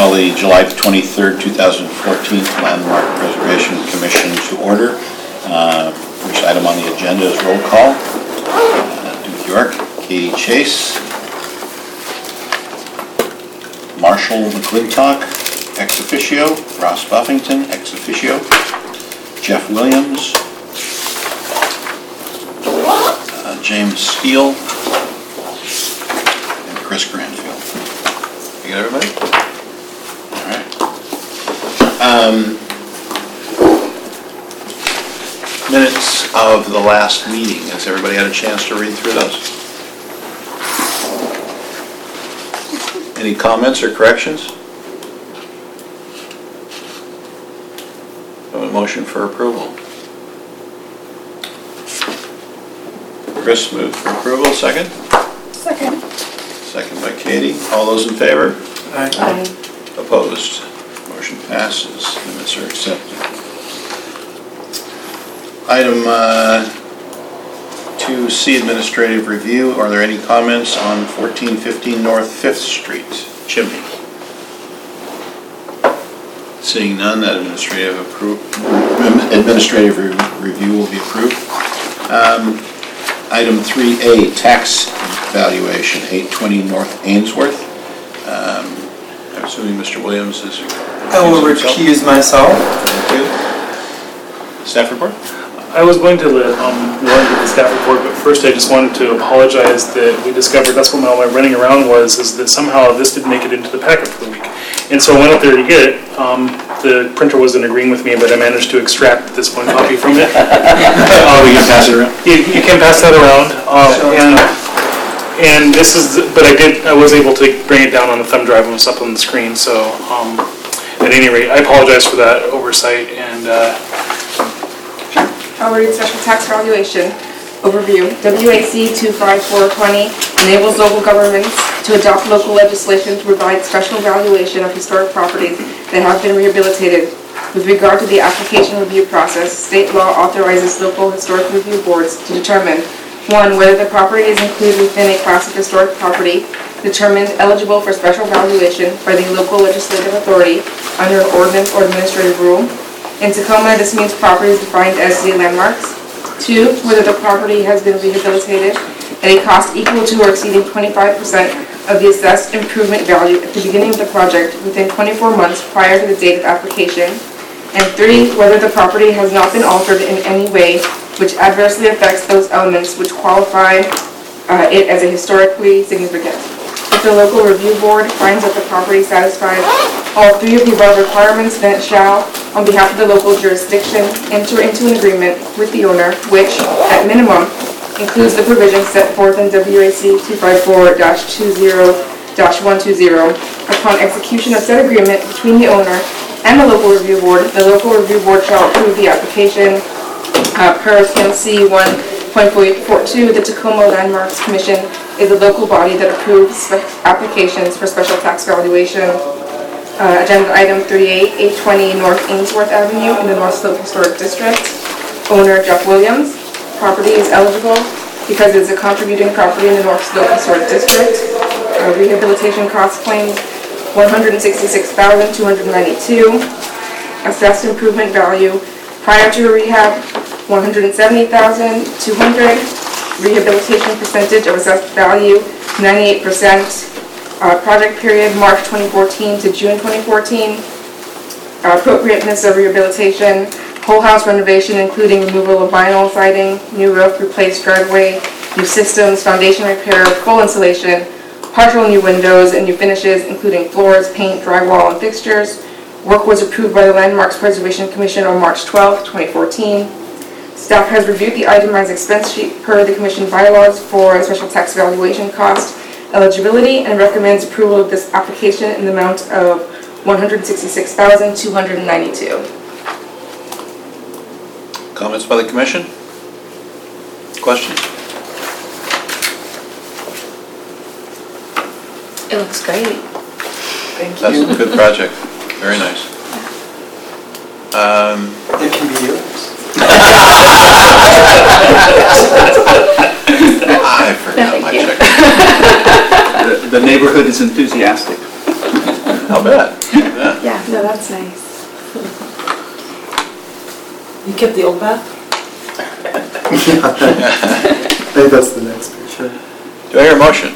call the July 23rd, 2014 Landmark Preservation Commission to order. First item on the agenda is roll call. Duke York, Katie Chase, Marshall McClintock, ex officio, Ross Buffington, ex officio, Jeff Williams, James Steele, and Chris Granfield. You got everybody? All right. Minutes of the last meeting. Has everybody had a chance to read through those? Any comments or corrections? A motion for approval. Chris moved for approval. Second? Second. Second by Katie. All those in favor? Aye. Opposed? Motion passes. Minutes are accepted. Item 2C, administrative review. Are there any comments on 1415 North 5th Street, chimney? Seeing none, that administrative review will be approved. Item 3A, tax valuation, 820 North Ainsworth. I'm assuming Mr. Williams is... I will recuse myself. Thank you. Staff report? I was going to go into the staff report, but first I just wanted to apologize that we discovered, that's what all my running around was, is that somehow this didn't make it into the packet for the week. And so I went up there to get it. The printer wasn't agreeing with me, but I managed to extract this one copy from it. We can pass it around? You can pass that around. And this is, but I was able to bring it down on the thumb drive and it was up on the screen. So at any rate, I apologize for that oversight. And I'll read special tax valuation overview. WAC 25420 enables local governments to adopt local legislation to provide special valuation of historic properties that have been rehabilitated. With regard to the application review process, state law authorizes local historic review boards to determine 1. Whether the property is included within a class of historic property determined eligible for special valuation by the local legislative authority under an ordinance or administrative rule. In Tacoma, this means property is defined as city landmarks. 2. Whether the property has been rehabilitated at a cost equal to or exceeding 25% of the assessed improvement value at the beginning of the project within 24 months prior to the date of application. And 3. Whether the property has not been altered in any way which adversely affects those elements which qualify it as a historically significant. If the local review board finds that the property satisfies all 3 of the above requirements, then it shall, on behalf of the local jurisdiction, enter into an agreement with the owner, which, at minimum, includes the provisions set forth in WAC 254-20-120. Upon execution of said agreement between the owner and the local review board shall approve the application per PMC 1.42. The Tacoma Landmarks Commission is a local body that approves applications for special tax valuation. Agenda item 38, 820 North Ainsworth Avenue in the North Slope Historic District. Owner Jeff Williams. Property is eligible because it's a contributing property in the North Slope Historic District. Rehabilitation cost claimed $166,292. Assessed improvement value prior to rehab $170,200. Rehabilitation percentage of assessed value 98%. Project period March 2014 to June 2014. Appropriateness of rehabilitation, whole house renovation including removal of vinyl siding, new roof, replaced driveway, new systems, foundation repair, full insulation, partial new windows and new finishes including floors, paint, drywall, and fixtures. Work was approved by the Landmarks Preservation Commission on March 12, 2014. Staff has reviewed the itemized expense sheet per the Commission bylaws for a special tax valuation cost eligibility and recommends approval of this application in the amount of $166,292. Comments by the Commission? Questions? It looks great. Thank That's you. a good project. Very nice. It can be yours. I forgot my check. The neighborhood is enthusiastic. I'll bet. You kept the old bath? I think that's the next picture. Do I hear a motion?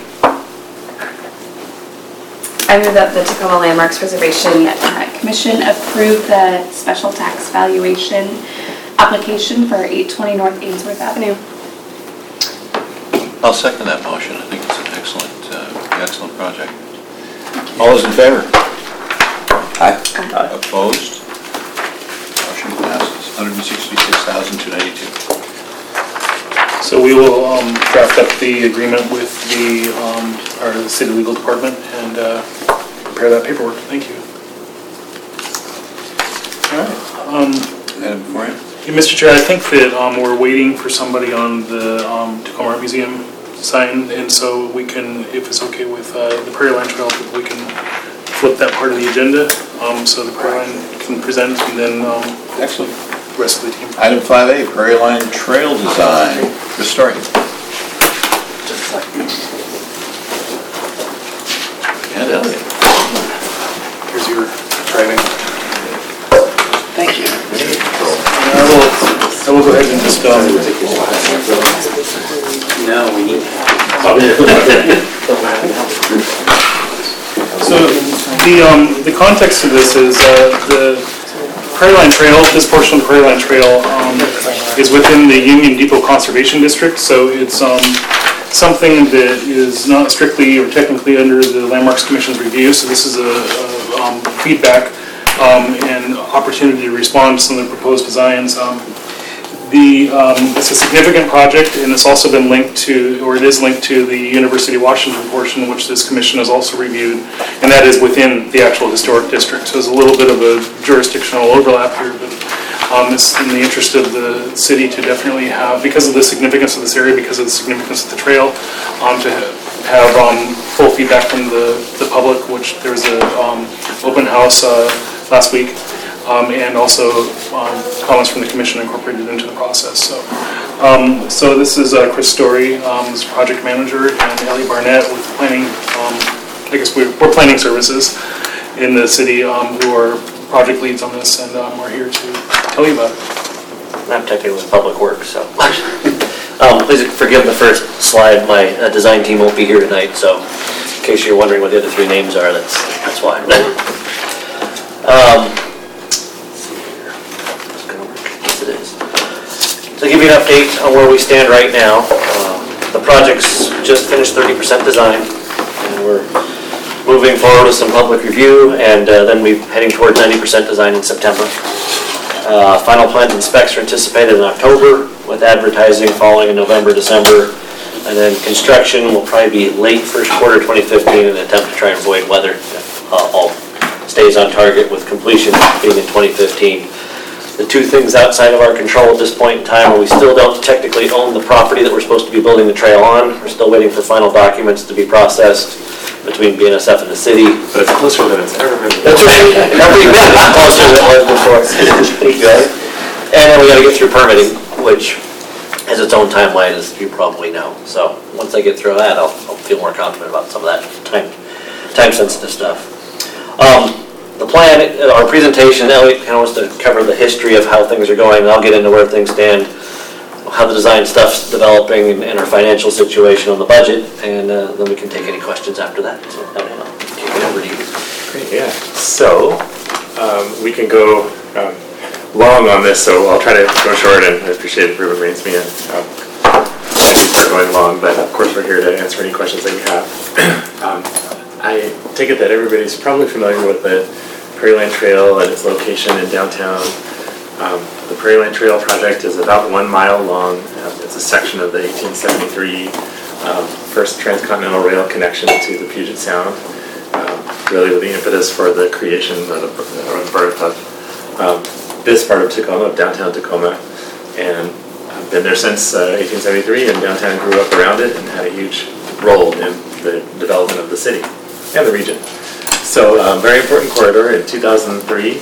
I move that the Tacoma Landmarks Preservation Commission approve the special tax valuation application for 820 North Ainsworth Avenue. I'll second that motion. I think it's an excellent project. All those in favor? Aye. Opposed? Motion passes. $166,292. So we will draft up the agreement with our city legal department and prepare that paperwork. Thank you. All right. Item before you? Mr. Chair, I think that we're waiting for somebody on the Tacoma Art Museum sign, and so we can, if it's okay with the Prairie Line Trail, we can flip that part of the agenda so the Prairie Line can present, and then Excellent. the rest of the team. Item 5A, Prairie Line Trail Design. Chris Story. And Elliot. Here's your driving. Thank you. I will go ahead and just, No, we need. so the context of this is the Prairie Line Trail, this portion of the Prairie Line Trail is within the Union Depot Conservation District, so it's something that is not strictly or technically under the Landmarks Commission's review, so this is a feedback and opportunity to respond to some of the proposed designs. It's a significant project, and it's also been linked to, or it is linked to the University of Washington portion, which this commission has also reviewed, and that is within the actual historic district. So there's a little bit of a jurisdictional overlap here, but it's in the interest of the city to definitely have, because of the significance of this area, because of the significance of the trail, to have full feedback from the public, which there was a open house last week. And also comments from the commission incorporated into the process. So this is Chris Story, who's project manager, and Ellie Barnett with planning. I guess we're planning services in the city who are project leads on this, and we're here to tell you about it. I'm technically with Public Works, so. Please forgive the first slide. My design team won't be here tonight, so in case you're wondering what the other three names are, that's why. So to give you an update on where we stand right now, the project's just finished 30% design, and we're moving forward with some public review, and then we're heading toward 90% design in September. Final plans and specs are anticipated in October, with advertising following in November, December, and then construction will probably be late first quarter 2015 in an attempt to try and avoid weather if all stays on target, with completion being in 2015. The two things outside of our control at this point in time are we still don't technically own the property that we're supposed to be building the trail on. We're still waiting for final documents to be processed between BNSF and the city. But it's closer than it's ever been. That's right. Every bit closer than it was before. And then we got to get through permitting, which has its own timeline, as you probably know. So once I get through that, I'll feel more confident about some of that time-sensitive stuff. The plan, our presentation, Elliot kind of wants to cover the history of how things are going. I'll get into where things stand, how the design stuff's developing, and our financial situation on the budget, and then we can take any questions after that. So I'll kick it over to you. Great, yeah. So we can go long on this, so I'll try to go short, and I appreciate if everyone reins me in. If we start going long, but of course we're here to answer any questions that you have. I take it that everybody's probably familiar with the Prairie Line Trail and its location in downtown. The Prairie Line Trail project is about 1 mile long. It's a section of the 1873 first transcontinental rail connection to the Puget Sound, really with the impetus for the creation or the birth of this part of Tacoma, of downtown Tacoma, and I've been there since 1873, and downtown grew up around it and had a huge role in the development of the city and the region. So very important corridor. In 2003,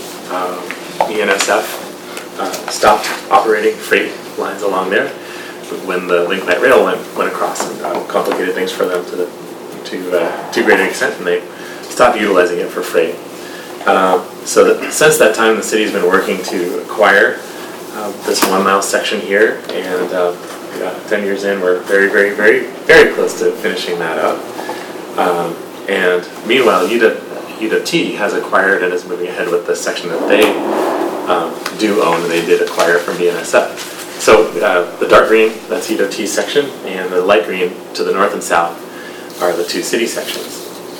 BNSF stopped operating freight lines along there when the Link Light Rail went across, and complicated things for them to a greater extent, and they stopped utilizing it for freight. Since that time, the city's been working to acquire this 1 mile section here, and we got 10 years in, we're very, very, very, very close to finishing that up. And meanwhile, UWT has acquired and is moving ahead with the section that they do own, and they did acquire from BNSF. So the dark green, that's UWT section, and the light green to the north and south are the two city sections.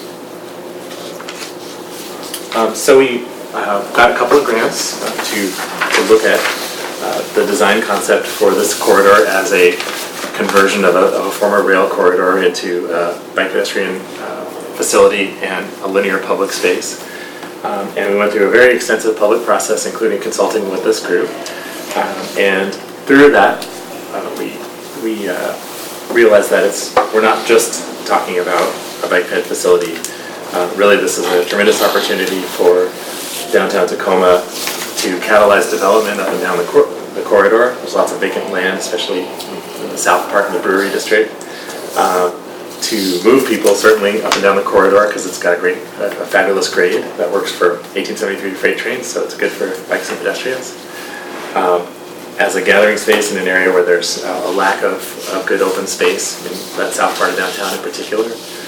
So we got a couple of grants to look at the design concept for this corridor as a conversion of a former rail corridor into a bike pedestrian facility and a linear public space. And we went through a very extensive public process, including consulting with this group. And through that, we realized that we're not just talking about a bike ped facility. Really, this is a tremendous opportunity for downtown Tacoma to catalyze development up and down the corridor. There's lots of vacant land, especially in the south part of the Brewery District. To move people, certainly, up and down the corridor, because it's got a fabulous grade that works for 1873 freight trains, so it's good for bikes and pedestrians. As a gathering space in an area where there's a lack of good open space, in that south part of downtown in particular.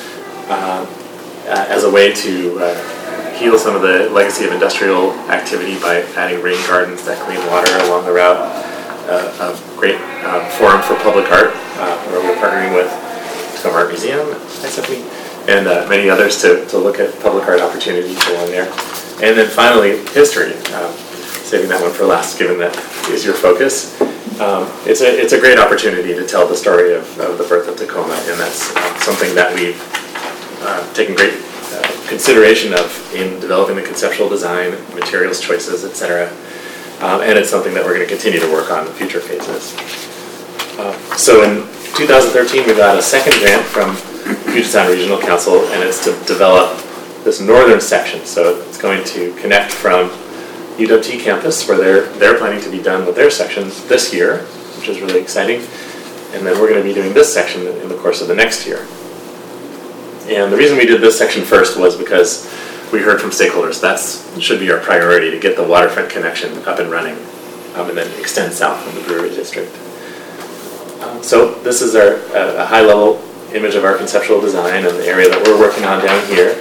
As a way to heal some of the legacy of industrial activity by adding rain gardens that clean water along the route. A great forum for public art, where we're partnering with Tacoma Art Museum, and many others to look at public art opportunities along there. And then finally, history. Saving that one for last, given that is your focus. It's a great opportunity to tell the story of the birth of Tacoma, and that's something that we've taken great consideration of in developing the conceptual design, materials choices, etc. And it's something that we're going to continue to work on in future phases. So in 2013, we got a second grant from Puget Sound Regional Council, and it's to develop this northern section. So it's going to connect from UWT campus, where they're planning to be done with their sections this year, which is really exciting. And then we're going to be doing this section in the course of the next year. And the reason we did this section first was because we heard from stakeholders that should be our priority, to get the waterfront connection up and running, and then extend south from the Brewery District. So this is a high-level image of our conceptual design and the area that we're working on down here.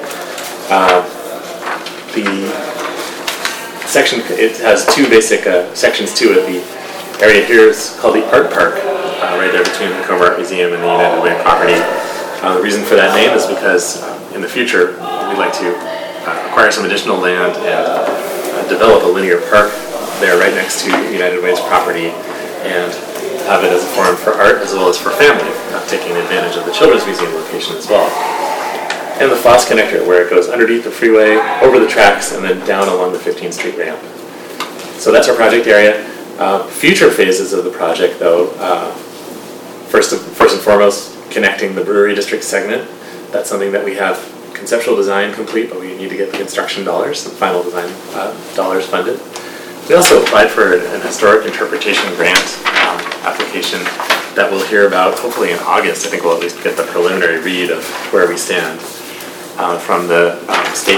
The section, it has two basic sections to it. The area here is called the Art Park, right there between the Tacoma Art Museum and the United Way property. The reason for that name is because in the future we'd like to acquire some additional land and develop a linear park there right next to United Way's property, and have it as a forum for art as well as for family, taking advantage of the Children's Museum location as well. And the Foss Connector, where it goes underneath the freeway, over the tracks, and then down along the 15th Street ramp. So that's our project area. Future phases of the project, though, first and foremost, connecting the Brewery District segment. That's something that we have conceptual design complete, but we need to get the construction dollars, the final design dollars funded. We also applied for an historic interpretation grant application that we'll hear about hopefully in August. I think we'll at least get the preliminary read of where we stand from the state,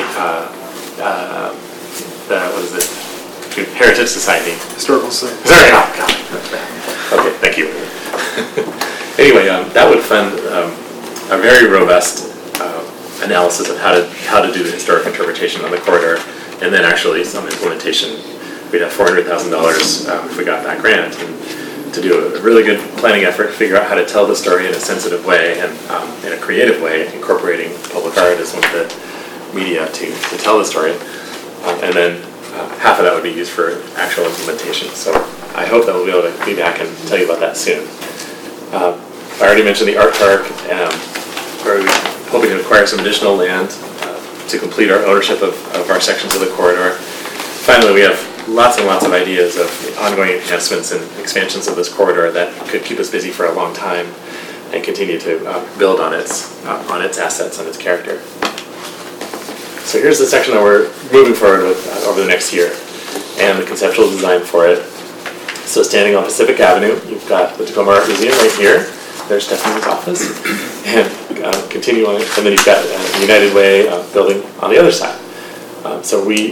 what is it? Heritage Society. Historical Society. Sorry, oh, God. Okay, thank you. Anyway, that would fund a very robust analysis of how to do the historic interpretation on the corridor, and then actually some implementation. We'd have $400,000 if we got that grant, and to do a really good planning effort, figure out how to tell the story in a sensitive way and in a creative way, incorporating public art as one of the media to tell the story, and then half of that would be used for actual implementation. So I hope that we'll be able to be back and tell you about that soon. I already mentioned the Art Park, where we're hoping to acquire some additional land to complete our ownership of our sections of the corridor. Finally, we have lots and lots of ideas of ongoing enhancements and expansions of this corridor that could keep us busy for a long time and continue to build on its assets and its character. So here's the section that we're moving forward with over the next year, and the conceptual design for it. So standing on Pacific Avenue, you've got the Tacoma Art Museum right here. There's Stephanie's office, and continue on, and then you've got the United Way building on the other side. So we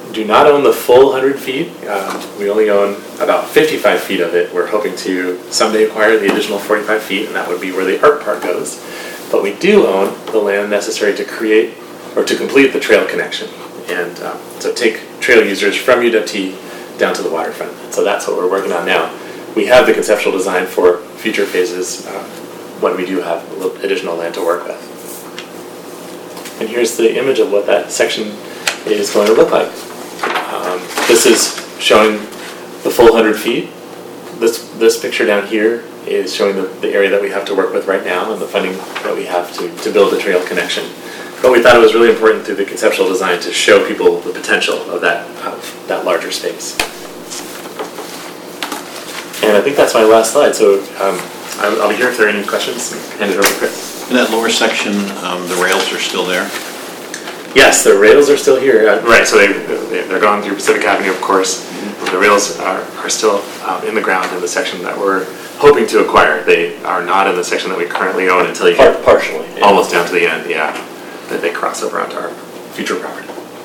do not own the full 100 feet. We only own about 55 feet of it. We're hoping to someday acquire the additional 45 feet, and that would be where the art park goes. But we do own the land necessary to create or to complete the trail connection, and so take trail users from UWT down to the waterfront. So that's what we're working on now. We have the conceptual design for future phases when we do have a little additional land to work with. And here's the image of what that section is going to look like. This is showing the full 100 feet. This picture down here is showing the area that we have to work with right now and the funding that we have to build the trail connection. But we thought it was really important through the conceptual design to show people the potential of that larger space. And I think that's my last slide. So I'll be here if there are any questions. Hand it over to Chris. In that lower section, the rails are still there? Yes, the rails are still here. Right, so they're gone through Pacific Avenue, of course. The rails are still in the ground in the section that we're hoping to acquire. They are not in the section that we currently own until you get Partially. Yeah. almost down to the end, yeah. That they cross over onto our future property.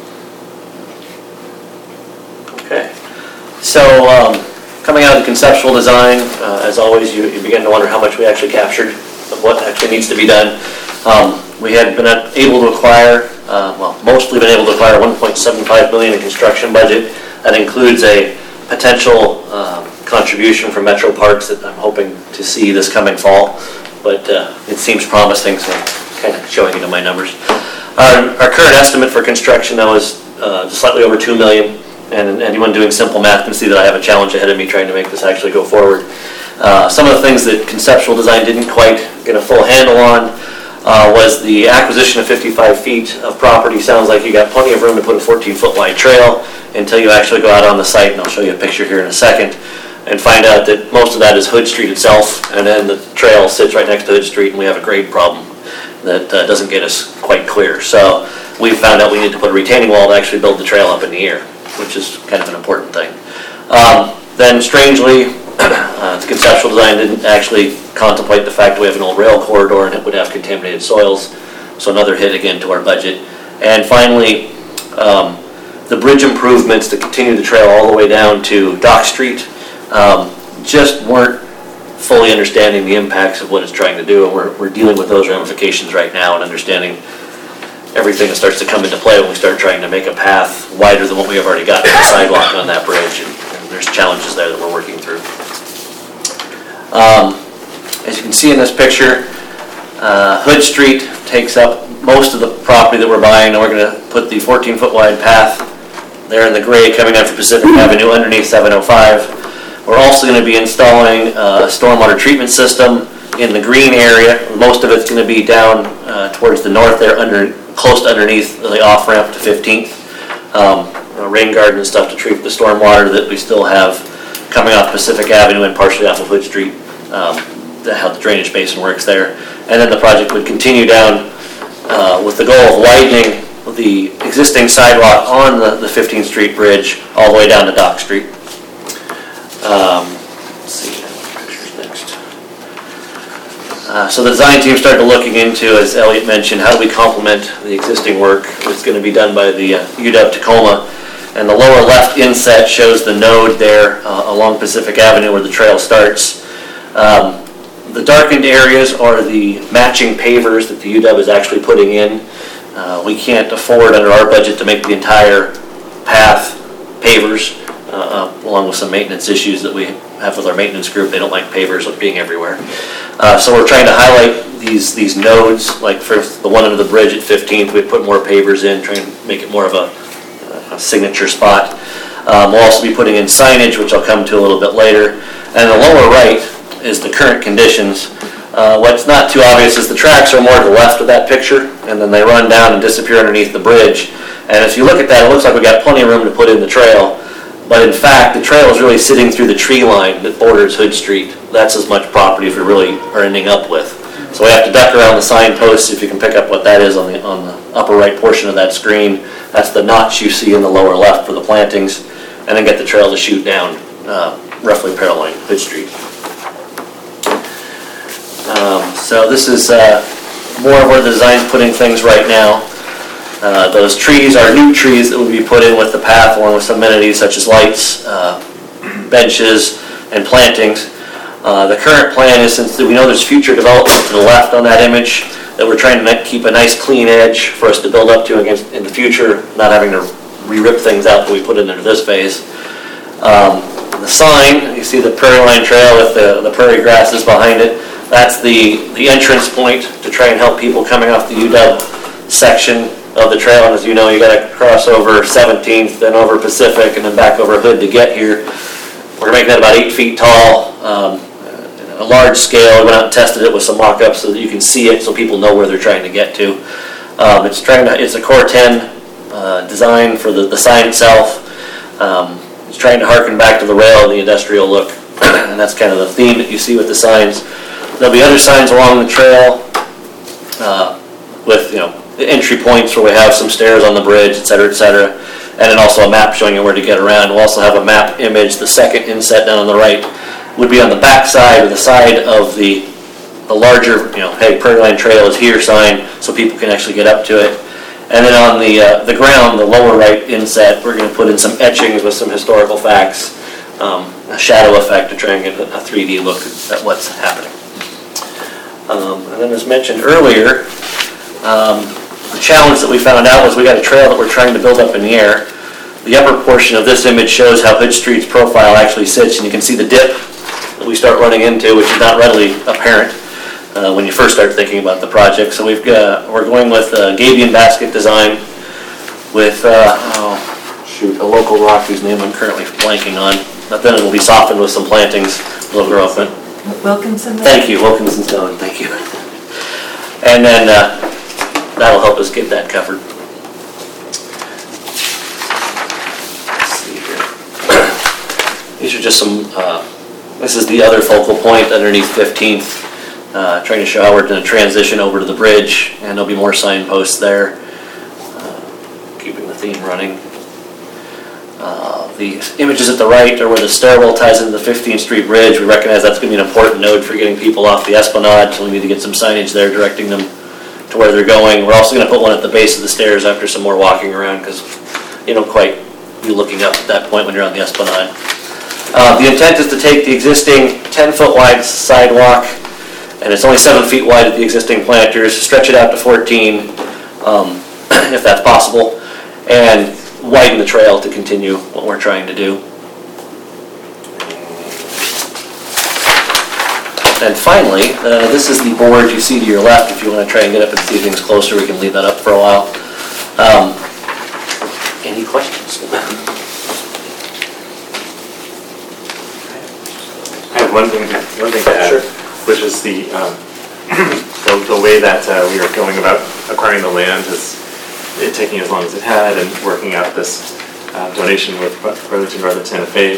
Okay. So, coming out of the conceptual design, as always, you begin to wonder how much we actually captured of what actually needs to be done. We had been able to acquire, mostly been able to acquire $1.75 billion in construction budget. That includes a potential contribution from Metro Parks that I'm hoping to see this coming fall, but it seems promising, so I'm kind of showing it in my numbers. Our current estimate for construction now is just slightly over $2 million. And anyone doing simple math can see that I have a challenge ahead of me trying to make this actually go forward. Some of the things that conceptual design didn't quite get a full handle on was the acquisition of 55 feet of property. Sounds like you got plenty of room to put a 14-foot wide trail until you actually go out on the site, and I'll show you a picture here in a second, and find out that most of that is Hood Street itself, and then the trail sits right next to Hood Street, and we have a grade problem that doesn't get us quite clear. So we found out we need to put a retaining wall to actually build the trail up in the air, which is kind of an important thing. Then strangely, the conceptual design didn't actually contemplate the fact that we have an old rail corridor and it would have contaminated soils, so another hit again to our budget. And finally, the bridge improvements to continue the trail all the way down to Dock Street just weren't fully understanding the impacts of what it's trying to do, and we're dealing with those ramifications right now and understanding everything that starts to come into play when we start trying to make a path wider than what we have already got in the sidewalk on that bridge, and there's challenges there that we're working through. As you can see in this picture, Hood Street takes up most of the property that we're buying, and we're going to put the 14-foot wide path there in the gray coming down from Pacific Avenue underneath 705. We're also going to be installing a stormwater treatment system in the green area. Most of it's going to be down towards the north there, close to underneath the off-ramp to 15th. Rain garden and stuff to treat the stormwater that we still have coming off Pacific Avenue and partially off of Hood Street, how the drainage basin works there. And then the project would continue down with the goal of widening the existing sidewalk on the 15th Street Bridge all the way down to Dock Street. Let's see, what picture's next. So the design team started looking into, as Elliot mentioned, how do we complement the existing work that's going to be done by the UW Tacoma. And the lower left inset shows the node there along Pacific Avenue where the trail starts. The darkened areas are the matching pavers that the UW is actually putting in. We can't afford under our budget to make the entire path pavers, along with some maintenance issues that we have with our maintenance group. They don't like pavers being everywhere. So we're trying to highlight these nodes, like for the one under the bridge at 15th, we put more pavers in, trying to make it more of a signature spot. We'll also be putting in signage, which I'll come to a little bit later. And the lower right is the current conditions. What's not too obvious is the tracks are more to the left of that picture, and then they run down and disappear underneath the bridge. And if you look at that, it looks like we've got plenty of room to put in the trail. But in fact, the trail is really sitting through the tree line that borders Hood Street. That's as much property as we really are ending up with. So we have to duck around the signposts. If you can pick up what that is on the upper right portion of that screen, that's the notch you see in the lower left for the plantings, and then get the trail to shoot down roughly paralleling Hood Street. So this is more of where the design's putting things right now. Those trees are new trees that will be put in with the path, along with some amenities such as lights, benches, and plantings. The current plan is, since we know there's future development to the left on that image, that we're trying to keep a nice clean edge for us to build up to against in the future, not having to re-rip things out that we put into this phase. The sign, you see the Prairie Line Trail with the prairie grasses behind it. That's the entrance point to try and help people coming off the UW section of the trail. And as you know, you got to cross over 17th, then over Pacific, and then back over Hood to get here. We're making that about 8 feet tall, a large scale. We went out and tested it with some mock-ups so that you can see it, so people know where they're trying to get to. It's a Core 10 design for the sign itself. It's trying to harken back to the rail and the industrial look, and that's kind of the theme that you see with the signs. There'll be other signs along the trail with, the entry points where we have some stairs on the bridge, et cetera, and then also a map showing you where to get around. We'll also have a map image. The second inset down on the right would be on the back side or the side of the larger, hey, Prairie Line Trail is here sign, so people can actually get up to it. And then on the ground, the lower right inset, we're going to put in some etchings with some historical facts, a shadow effect to try and get a 3D look at what's happening. And then as mentioned earlier, the challenge that we found out was we got a trail that we're trying to build up in the air. The upper portion of this image shows how Hood Street's profile actually sits, and you can see the dip that we start running into, which is not readily apparent when you first start thinking about the project. So we're going with Gabion basket design with a local rock whose name I'm currently blanking on. But then it'll be softened with some plantings. Will grow up in. Wilkinson? Thank you, Wilkinson Stone. Thank you. And then that'll help us get that covered. Let's see here. These are just some. This is the other focal point underneath 15th. Trying to show how we're going to transition over to the bridge, and there'll be more signposts there, keeping the theme running. The images at the right are where the stairwell ties into the 15th Street Bridge. We recognize that's going to be an important node for getting people off the Esplanade, so we need to get some signage there directing them to where they're going. We're also going to put one at the base of the stairs after some more walking around, because you don't quite be looking up at that point when you're on the Esplanade. The intent is to take the existing 10-foot wide sidewalk, and it's only 7 feet wide at the existing planters, stretch it out to 14, if that's possible, and widen the trail to continue what we're trying to do. And finally, this is the board you see to your left. If you want to try and get up and see things closer, we can leave that up for a while. Any questions? I have one thing to add, Sure. Which is the way that we are going about acquiring the land is it taking as long as it had and working out this donation with Burlington Northern Santa Fe.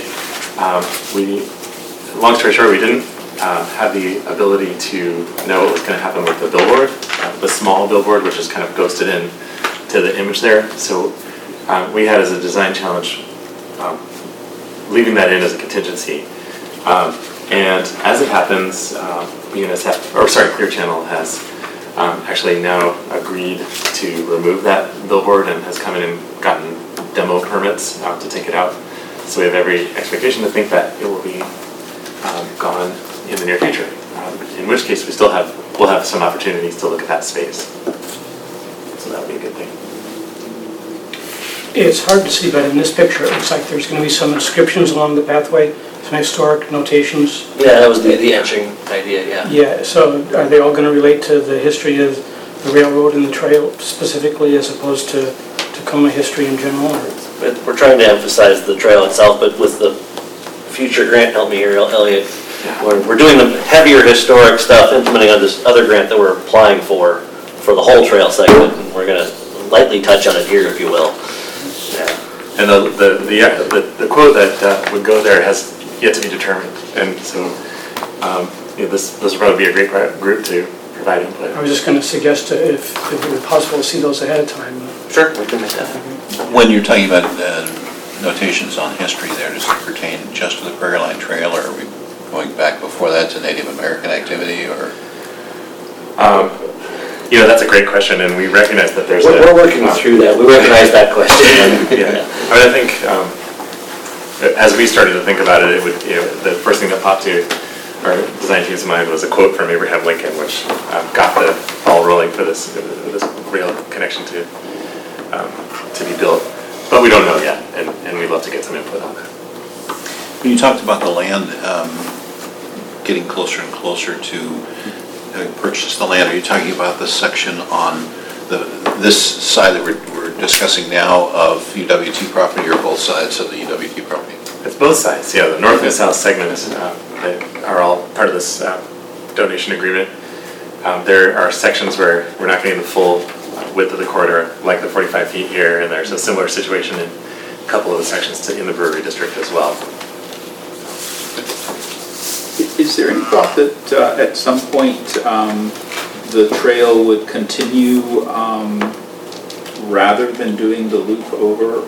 Long story short, we didn't have the ability to know what was going to happen with the billboard, the small billboard, which is kind of ghosted in to the image there. So we had as a design challenge leaving that in as a contingency. And as it happens, Clear Channel has actually now agreed to remove that billboard and has come in and gotten demo permits to take it out. So we have every expectation to think that it will be gone in the near future. In which case, we'll have some opportunities to look at that space. So that would be a good thing. It's hard to see, but in this picture, it looks like there's going to be some inscriptions along the pathway, some historic notations. Yeah, that was the etching idea, yeah. Yeah, so are they all going to relate to the history of the railroad and the trail specifically, as opposed to Tacoma history in general? We're trying to emphasize the trail itself, but with the future grant, help me here, Elliot, we're doing the heavier historic stuff, implementing on this other grant that we're applying for the whole trail segment, and we're going to lightly touch on it here, if you will. Yeah. And the quote that would go there has yet to be determined, and so this will probably be a great group to provide input. I was just going to suggest if it would be possible to see those ahead of time. Sure, we can make that. When you're talking about notations on history there, does it pertain just to the Prairie Line Trail, or are we going back before that to Native American activity, or? That's a great question, and we recognize that there's We're working through that. We recognize that question. Yeah, I think as we started to think about it, the first thing that popped to our design team's mind was a quote from Abraham Lincoln, which got the ball rolling for this rail connection to be built. But we don't know yet, and we'd love to get some input on that. When you talked about the land getting closer and closer to purchase the land, are you talking about the section on this side that we're discussing now of UWT property, or both sides of the UWT property? It's both sides, yeah. The north and south segments that are all part of this donation agreement. There are sections where we're not getting the full width of the corridor, like the 45 feet here, and there's a similar situation in a couple of the sections in the Brewery District as well. Is there any thought that at some point the trail would continue rather than doing the loop over?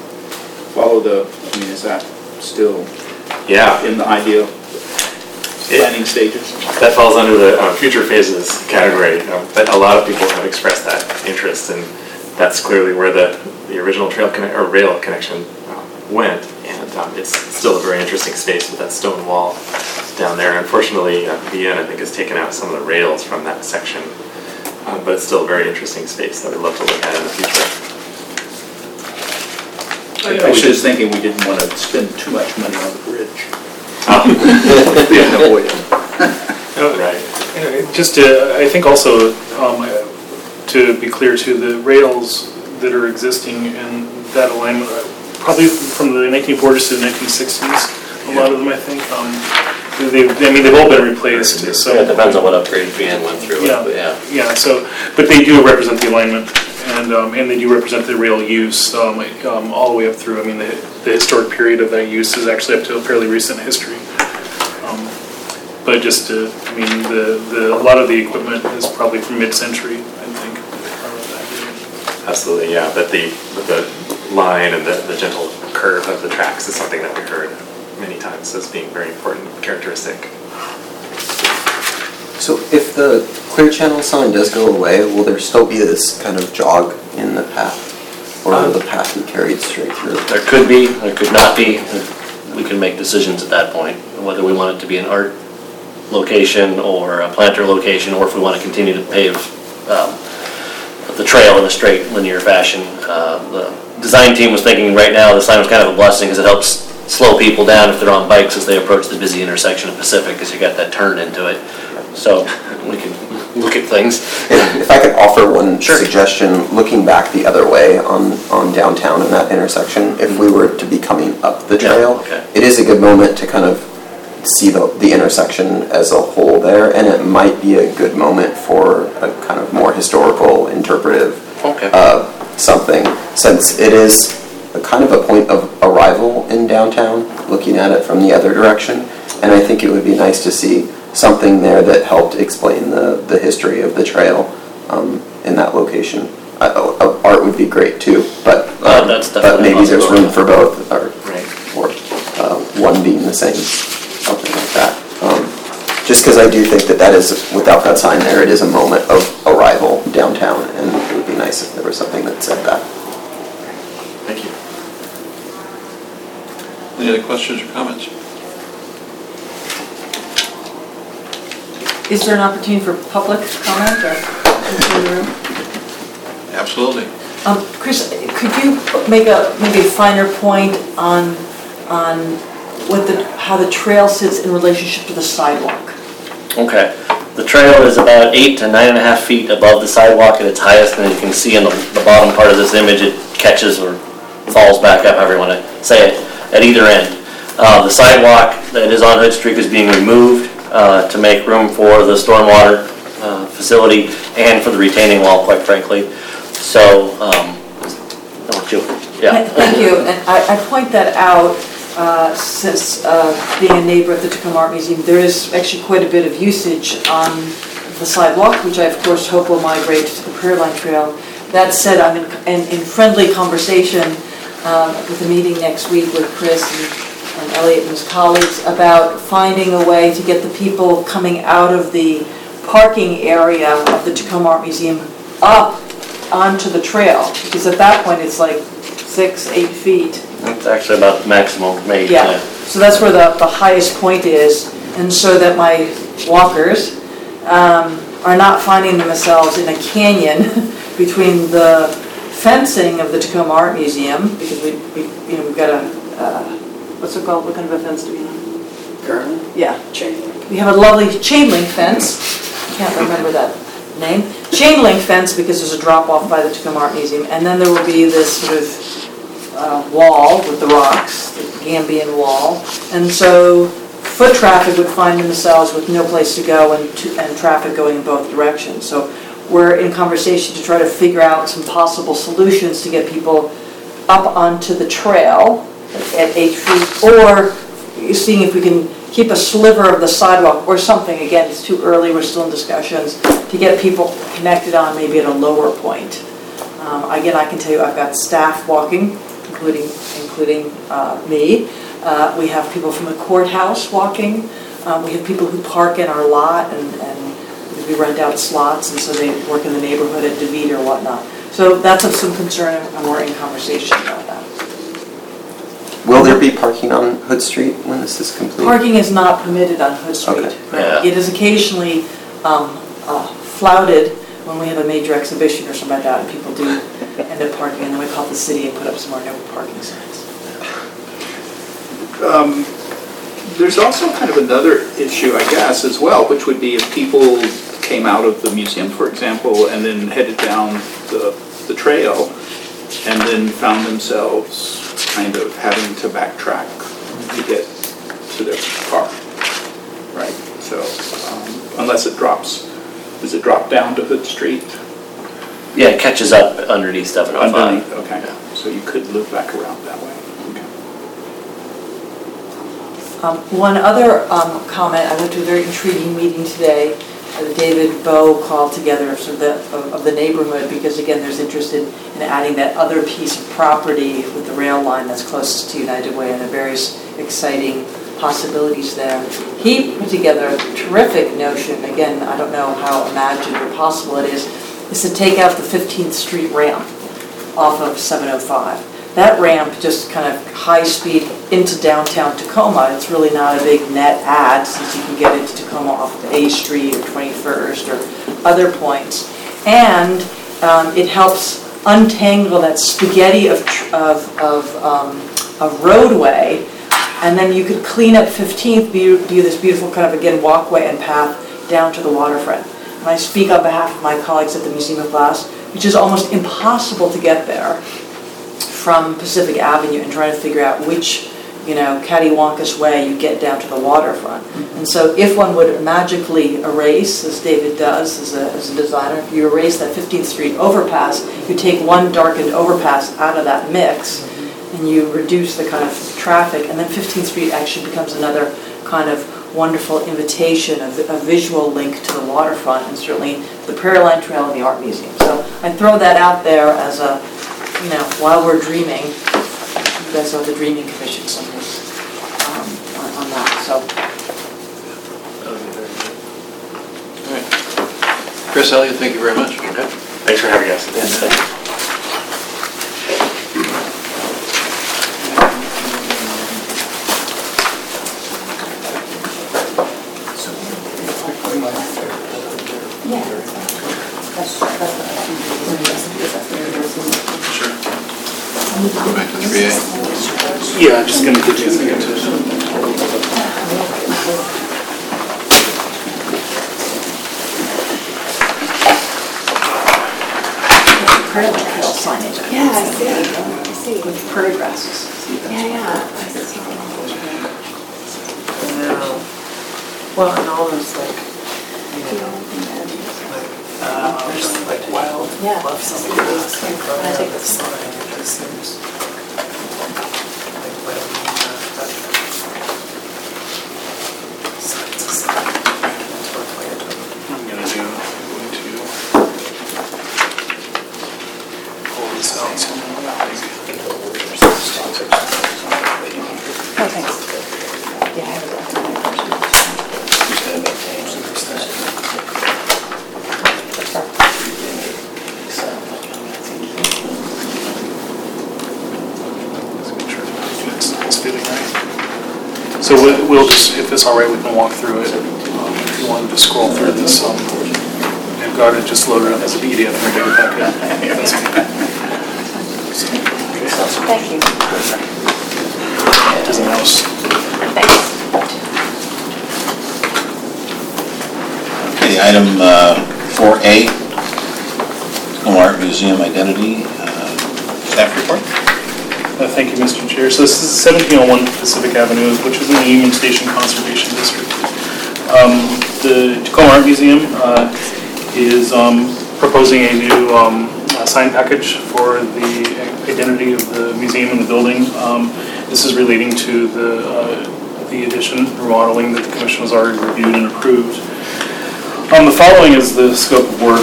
Is that still in the ideal planning stages? That falls under the future phases category, but a lot of people have expressed that interest, and that's clearly where the original rail connection went, and it's still a very interesting space with that stone wall down there. Unfortunately, BN, I think, has taken out some of the rails from that section, but it's still a very interesting space that we'd love to look at in the future. I was just thinking we didn't want to spend too much money on the bridge. Avoid it. Right. Just I think also to be clear too, the rails that are existing in that alignment, probably from the 1940s to the 1960s, a lot of them, I think. They've all been replaced. So it depends on what upgrade BN went through. Yeah. So, but they do represent the alignment, and they do represent the rail use all the way up through. The historic period of that use is actually up to a fairly recent history. But just a lot of the equipment is probably from mid-century, I think. Absolutely, yeah. But the line and the gentle curve of the tracks is something that we heard many times as being very important characteristic. So if the clear channel sign does go away, will there still be this kind of jog in the path? Or will the path be carried straight through? There could be, there could not be. We can make decisions at that point, whether we want it to be an art location or a planter location, or if we want to continue to pave the trail in a straight linear fashion. The design team was thinking right now the sign was kind of a blessing because it helps slow people down if they're on bikes as they approach the busy intersection of Pacific, because you got that turn into it. So we can look at things. If I could offer one Sure. suggestion, looking back the other way on downtown in that intersection, if we were to be coming up the trail, okay. It is a good moment to kind of see the intersection as a whole there, and it might be a good moment for a kind of more historical, interpretive something, since it is a kind of a point of arrival in downtown, looking at it from the other direction, and I think it would be nice to see something there that helped explain the history of the trail in that location. Art would be great too, but maybe there's room for both, or one being the same, something like that. Just because I do think that is, without that sign there, it is a moment of arrival downtown, and it would be nice if there was something that said that. Thank you. Any other questions or comments? Is there an opportunity for public comment or in the room? Absolutely. Chris, could you make maybe a finer point on how the trail sits in relationship to the sidewalk? Okay. The trail is about 8 to 9.5 feet above the sidewalk at its highest, and you can see in the bottom part of this image it catches or falls back up, however you want to say it, at either end. The sidewalk that is on Hood Street is being removed to make room for the stormwater facility and for the retaining wall, quite frankly. So, don't you? Yeah. Thank you. And I point that out since being a neighbor of the Tacoma Art Museum, there is actually quite a bit of usage on the sidewalk, which I of course hope will migrate to the Prairie Line Trail. That said, I'm in friendly conversation with a meeting next week with Chris and Elliot and his colleagues about finding a way to get the people coming out of the parking area of the Tacoma Art Museum up onto the trail, because at that point it's like 6-8 feet. It's actually about maximum, maybe. Yeah, so that's where the highest point is, and so that my walkers are not finding themselves in a canyon between the fencing of the Tacoma Art Museum, because we've got a, what's it called, what kind of a fence do we have? Currently? Yeah. Chain link. We have a lovely chain link fence, can't remember that name, chain link fence because there's a drop off by the Tacoma Art Museum, and then there will be this sort of wall with the rocks, the Gambian wall, and so foot traffic would find themselves with no place to go and traffic going in both directions. So we're in conversation to try to figure out some possible solutions to get people up onto the trail at 8 feet, or seeing if we can keep a sliver of the sidewalk or something. Again, it's too early, we're still in discussions, to get people connected on maybe at a lower point. Again, I can tell you I've got staff walking, including me. We have people from the courthouse walking. We have people who park in our lot and we rent out slots, and so they work in the neighborhood at DeVita or whatnot. So that's of some concern, and we're in conversation about that. Will there be parking on Hood Street when this is complete? Parking is not permitted on Hood Street. Okay. Yeah. It is occasionally flouted when we have a major exhibition or something like that, and people do end up parking, and then we call the city and put up some more no parking signs. There's also kind of another issue, I guess, as well, which would be if people came out of the museum, for example, and then headed down the trail, and then found themselves kind of having to backtrack to get to their car, right? So unless it drops, does it drop down to Hood Street? Yeah, it catches up underneath 705. Underneath, okay. Yeah. So you could loop back around that way. Okay. One other comment, I went to a very intriguing meeting today. David Bowe called together sort of the neighborhood, because again, there's interest in adding that other piece of property with the rail line that's closest to United Way, and the various exciting possibilities there. He put together a terrific notion, again, I don't know how imagined or possible it is to take out the 15th Street ramp off of 705. That ramp just kind of high speed into downtown Tacoma. It's really not a big net add, since you can get into Tacoma off of A Street or 21st or other points. And it helps untangle that spaghetti of roadway, and then you could clean up 15th, be this beautiful kind of, again, walkway and path down to the waterfront. And I speak on behalf of my colleagues at the Museum of Glass, which is almost impossible to get there from Pacific Avenue, and trying to figure out which, cattywampus way you get down to the waterfront. And so if one would magically erase, as David does as a designer, if you erase that 15th Street overpass, you take one darkened overpass out of that mix, and you reduce the kind of traffic, and then 15th Street actually becomes another kind of wonderful invitation, a visual link to the waterfront, and certainly the Prairie Line Trail and the Art Museum. So I throw that out there as a, while we're dreaming, you guys are the Dreaming Commission someplace on that. So. All right. Chris Elliott, thank you very much. Okay. Thanks for having us. Yes, Sure. Go back to 3A. Yeah, I'm just going to get you into it. Prairie Trail signage. Yeah, I see. With prairie grasses. Yeah. Well, and all those like wild bluffs on the grass. When I take the sign, it just seems like I'm going to pull this out. Oh, thanks. Yeah, I have it. we'll just, if it's all right, we can walk through it. If you wanted to scroll through this, I've got it just loaded up as a PDF in the bigger packet. That's okay. Thank you. It is a mouse. Thanks. Okay, item 4A, Tacoma Art Museum Identity, staff report. Thank you, Mr. Chair. So this is 1701 Pacific Avenue, which is in the Union Station Conservation District. The Tacoma Art Museum is proposing a new sign package for the identity of the museum and the building. This is relating to the addition, remodeling that the commission has already reviewed and approved. The following is the scope of work.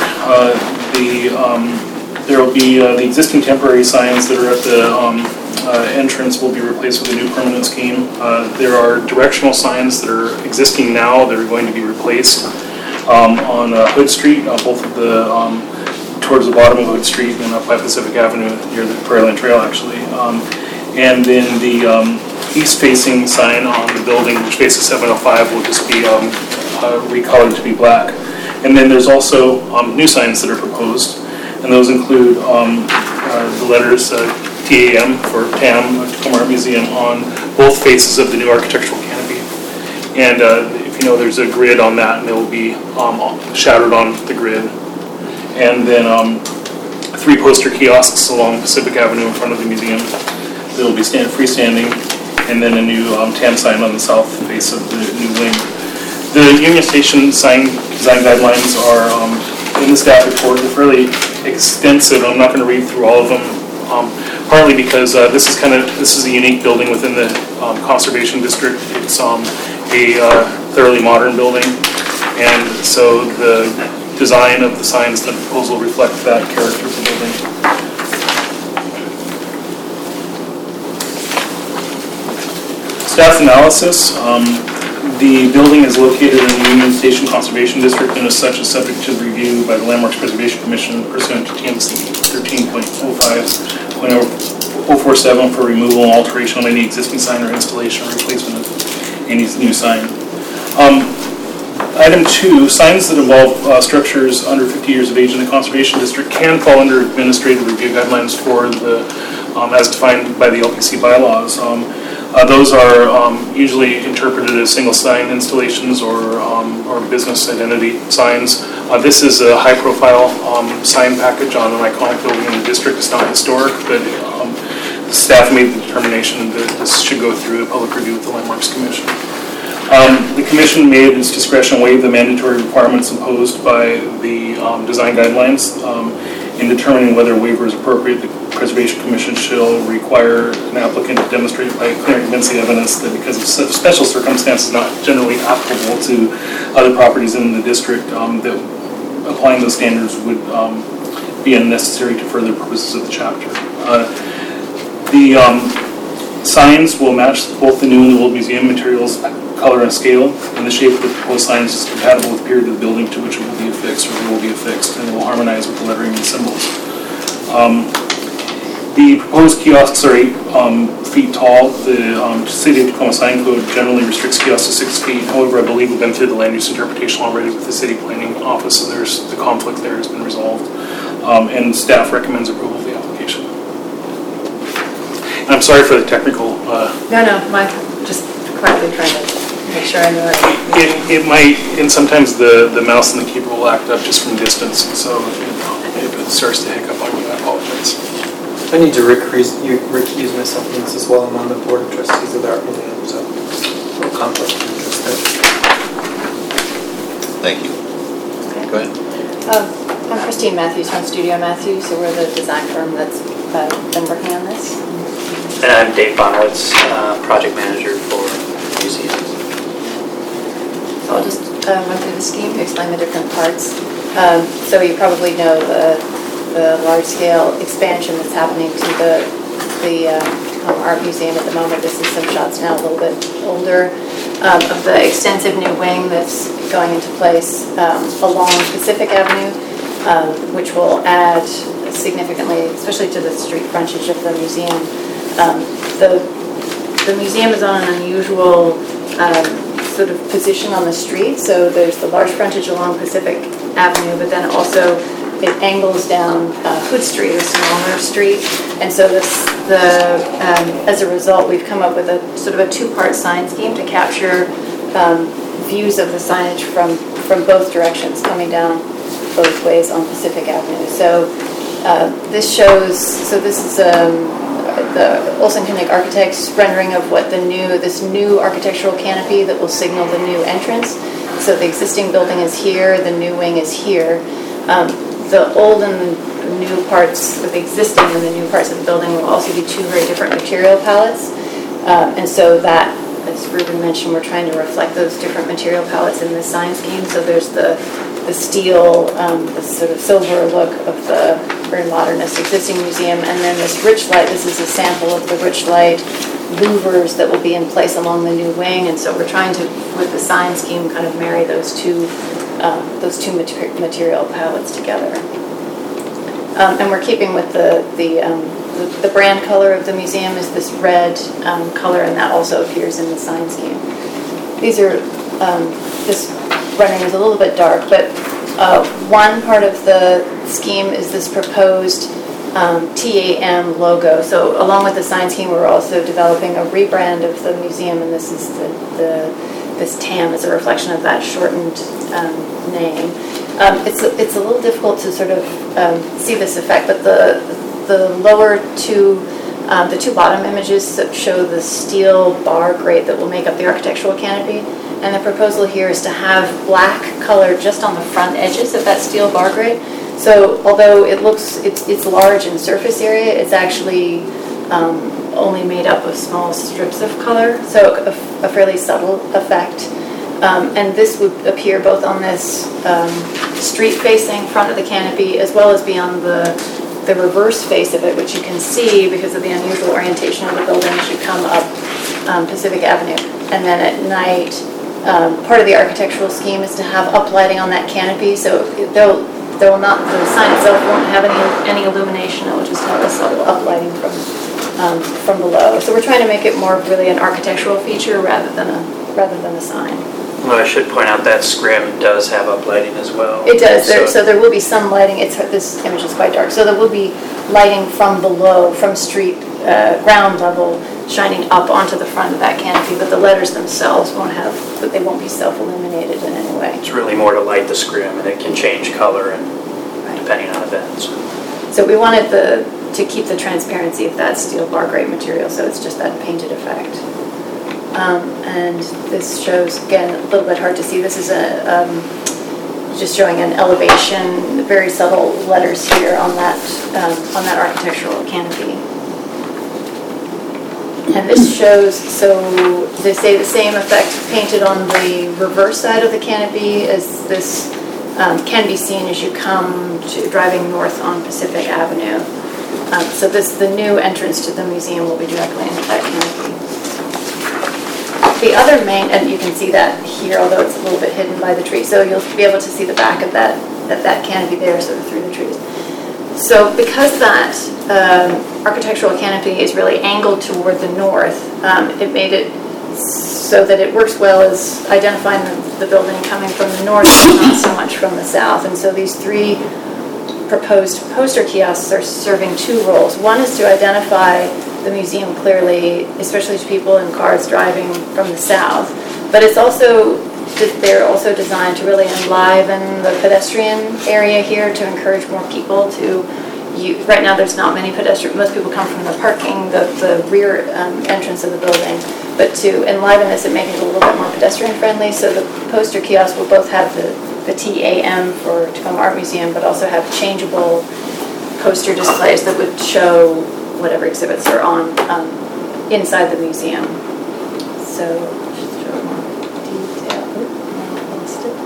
There will be the existing temporary signs that are at the entrance will be replaced with a new permanent scheme. There are directional signs that are existing now that are going to be replaced on Hood Street, both of the towards the bottom of Hood Street and up by Pacific Avenue near the Prairie Land Trail, actually. And then the east-facing sign on the building, which faces 705, will just be recolored to be black. And then there's also new signs that are proposed, and those include the letters TAM for TAM, Tacoma Art Museum, on both faces of the new architectural canopy. And if you know, there's a grid on that, and they will be shadowed on the grid. And then 3 poster kiosks along Pacific Avenue in front of the museum that will be freestanding, and then a new TAM sign on the south face of the new wing. The Union Station sign design guidelines are in the staff report. They're fairly extensive. I'm not going to read through all of them, partly because this is a unique building within the conservation district. It's a thoroughly modern building, and so the design of the signs in the proposal reflect that character of the building. Staff analysis. The building is located in the Union Station Conservation District and as such is subject to review by the Landmarks Preservation Commission pursuant to TMC 13.05.047 for removal and alteration of any existing sign or installation or replacement of any new sign. Item 2, signs that involve structures under 50 years of age in the Conservation District can fall under administrative review guidelines for the, as defined by the LPC bylaws. Those are usually interpreted as single sign installations or business identity signs. This is a high-profile sign package on an iconic building in the district. It's not historic, but staff made the determination that this should go through a public review with the Landmarks Commission. The Commission made its discretion waive the mandatory requirements imposed by the design guidelines. In determining whether a waiver is appropriate, the Preservation Commission shall require an applicant to demonstrate by clear and convincing evidence that because of such special circumstances not generally applicable to other properties in the district, that applying those standards would be unnecessary to further purposes of the chapter. The signs will match both the new and the old museum materials, color and scale, and the shape of the proposed signs is compatible with the period of the building to which it will be affixed or they will be affixed, and it will harmonize with the lettering and symbols. The proposed kiosks are 8 feet tall. The City of Tacoma Sign Code generally restricts kiosks to 6 feet. However, I believe we've been through the land use interpretation already with the City Planning Office, so there's the conflict there has been resolved, and staff recommends approval of the application. And I'm sorry for the technical. No, Mike, just quietly trying to make sure I know It might, and sometimes the mouse and the keyboard will act up just from distance, and so if it starts to hiccup on you, I apologize. I need to recuse myself from this as well. I'm on the board of trustees of the Art Museum, so no conflict of interest there. Thank you. Okay. Go ahead. I'm Christine Matthews from Studio Matthews, so we're the design firm that's been working on this. And I'm Dave Bonowitz, project manager for museums. So I'll just run through the scheme to explain the different parts. So you probably know the large-scale expansion that's happening to the art museum at the moment. This is some shots now a little bit older of the extensive new wing that's going into place along Pacific Avenue, which will add significantly, especially to the street frontage of the museum. The museum is on an unusual sort of position on the street. So there's the large frontage along Pacific Avenue, but then also it angles down Hood Street, a smaller street. And so as a result, we've come up with a sort of a two-part sign scheme to capture views of the signage from both directions, coming down both ways on Pacific Avenue. So this is the Olson Koenig Architects rendering of what this new architectural canopy that will signal the new entrance. So the existing building is here, the new wing is here. The old and the new parts, the existing and the new parts of the building will also be two very different material palettes. And so that, as Ruben mentioned, we're trying to reflect those different material palettes in this sign scheme. So there's the steel, the sort of silver look of the very modernist existing museum, and then this rich light. This is a sample of the rich light louvers that will be in place along the new wing, and so we're trying to, with the sign scheme, kind of marry those two material palettes together. And we're keeping with the brand color of the museum is this red color, and that also appears in the sign scheme. These are, this rendering is a little bit dark, but one part of the scheme is this proposed TAM logo. So along with the sign scheme, we're also developing a rebrand of the museum, and this is this TAM is a reflection of that shortened name. It's a little difficult to sort of see this effect, but the lower two, the two bottom images show the steel bar grate that will make up the architectural canopy. And the proposal here is to have black color just on the front edges of that steel bar grate. So although it's large in surface area, it's actually only made up of small strips of color, so a fairly subtle effect. And this would appear both on this street-facing front of the canopy as well as be on the reverse face of it, which you can see because of the unusual orientation of the building as you come up Pacific Avenue. And then at night, part of the architectural scheme is to have uplighting on that canopy, so the sign itself won't have any illumination. It will just have a subtle uplighting from below. So we're trying to make it more really an architectural feature rather than a sign. Well, I should point out that scrim does have uplighting as well. It does. So there will be some lighting. This image is quite dark. So there will be lighting from below, from street ground level, shining up onto the front of that canopy, but the letters themselves they won't be self-illuminated in any way. It's really more to light the scrim, and it can change color depending on events. So we wanted to keep the transparency of that steel bar grate material, so it's just that painted effect. And this shows, again, a little bit hard to see. This is just showing an elevation, very subtle letters here on that architectural canopy. And this shows, so they say the same effect painted on the reverse side of the canopy as this can be seen as you come to driving north on Pacific Avenue. So the new entrance to the museum will be directly into that canopy. The other main, and you can see that here, although it's a little bit hidden by the tree, so you'll be able to see the back of that canopy there, sort of through the trees. So because that architectural canopy is really angled toward the north, it made it so that it works well as identifying the building coming from the north, not so much from the south. And so these three proposed poster kiosks are serving two roles. One is to identify the museum clearly, especially to people in cars driving from the south. But they're also designed to really enliven the pedestrian area here to encourage more people to use. Right now there's not many pedestrians. Most people come from the parking, the rear entrance of the building. But to enliven this and make it a little bit more pedestrian friendly, so the poster kiosks will both have the TAM for Tacoma Art Museum, but also have changeable poster displays that would show whatever exhibits are on inside the museum. So just show more detail. I lost it.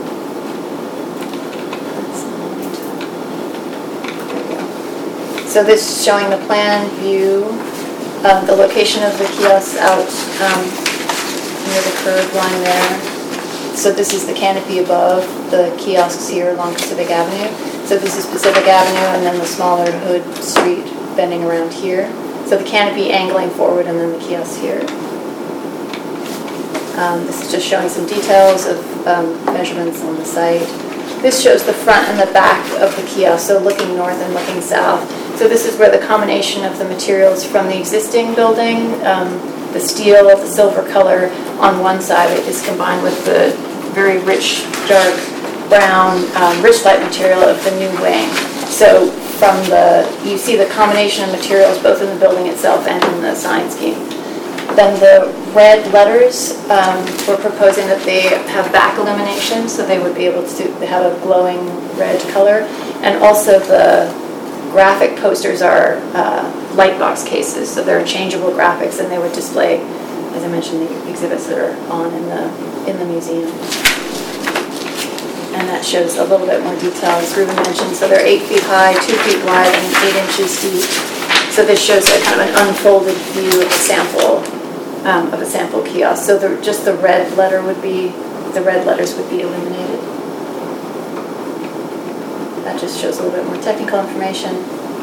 There we go. So this is showing the plan view, the location of the kiosks out near the curved line there. So this is the canopy above the kiosks here along Pacific Avenue. So this is Pacific Avenue and then the smaller Hood Street bending around here. So the canopy angling forward and then the kiosks here. This is just showing some details of measurements on the site. This shows the front and the back of the kiosk, so looking north and looking south. So this is where the combination of the materials from the existing building, the steel of the silver color on one side is combined with the very rich, dark brown, rich light material of the new wing. So you see the combination of materials both in the building itself and in the sign scheme. Then the red letters, we're proposing that they have back illumination, so they would be able to have a glowing red color. And also the graphic posters are light box cases, so they're changeable graphics, and they would display, as I mentioned, the exhibits that are on in the museum. And that shows a little bit more detail, as Ruben mentioned. So they're 8 feet high, 2 feet wide, and 8 inches deep. So this shows a kind of an unfolded view of a sample kiosk. So just the red letters would be illuminated. That just shows a little bit more technical information.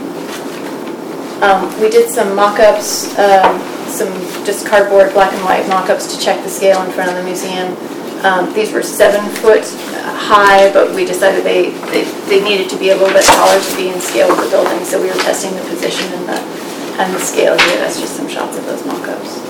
We did some mock-ups, some just cardboard black and white mock-ups to check the scale in front of the museum. These were 7 foot high, but we decided they needed to be a little bit taller to be in scale with the building, so we were testing the position and the scale here. That's just some shots of those mock-ups.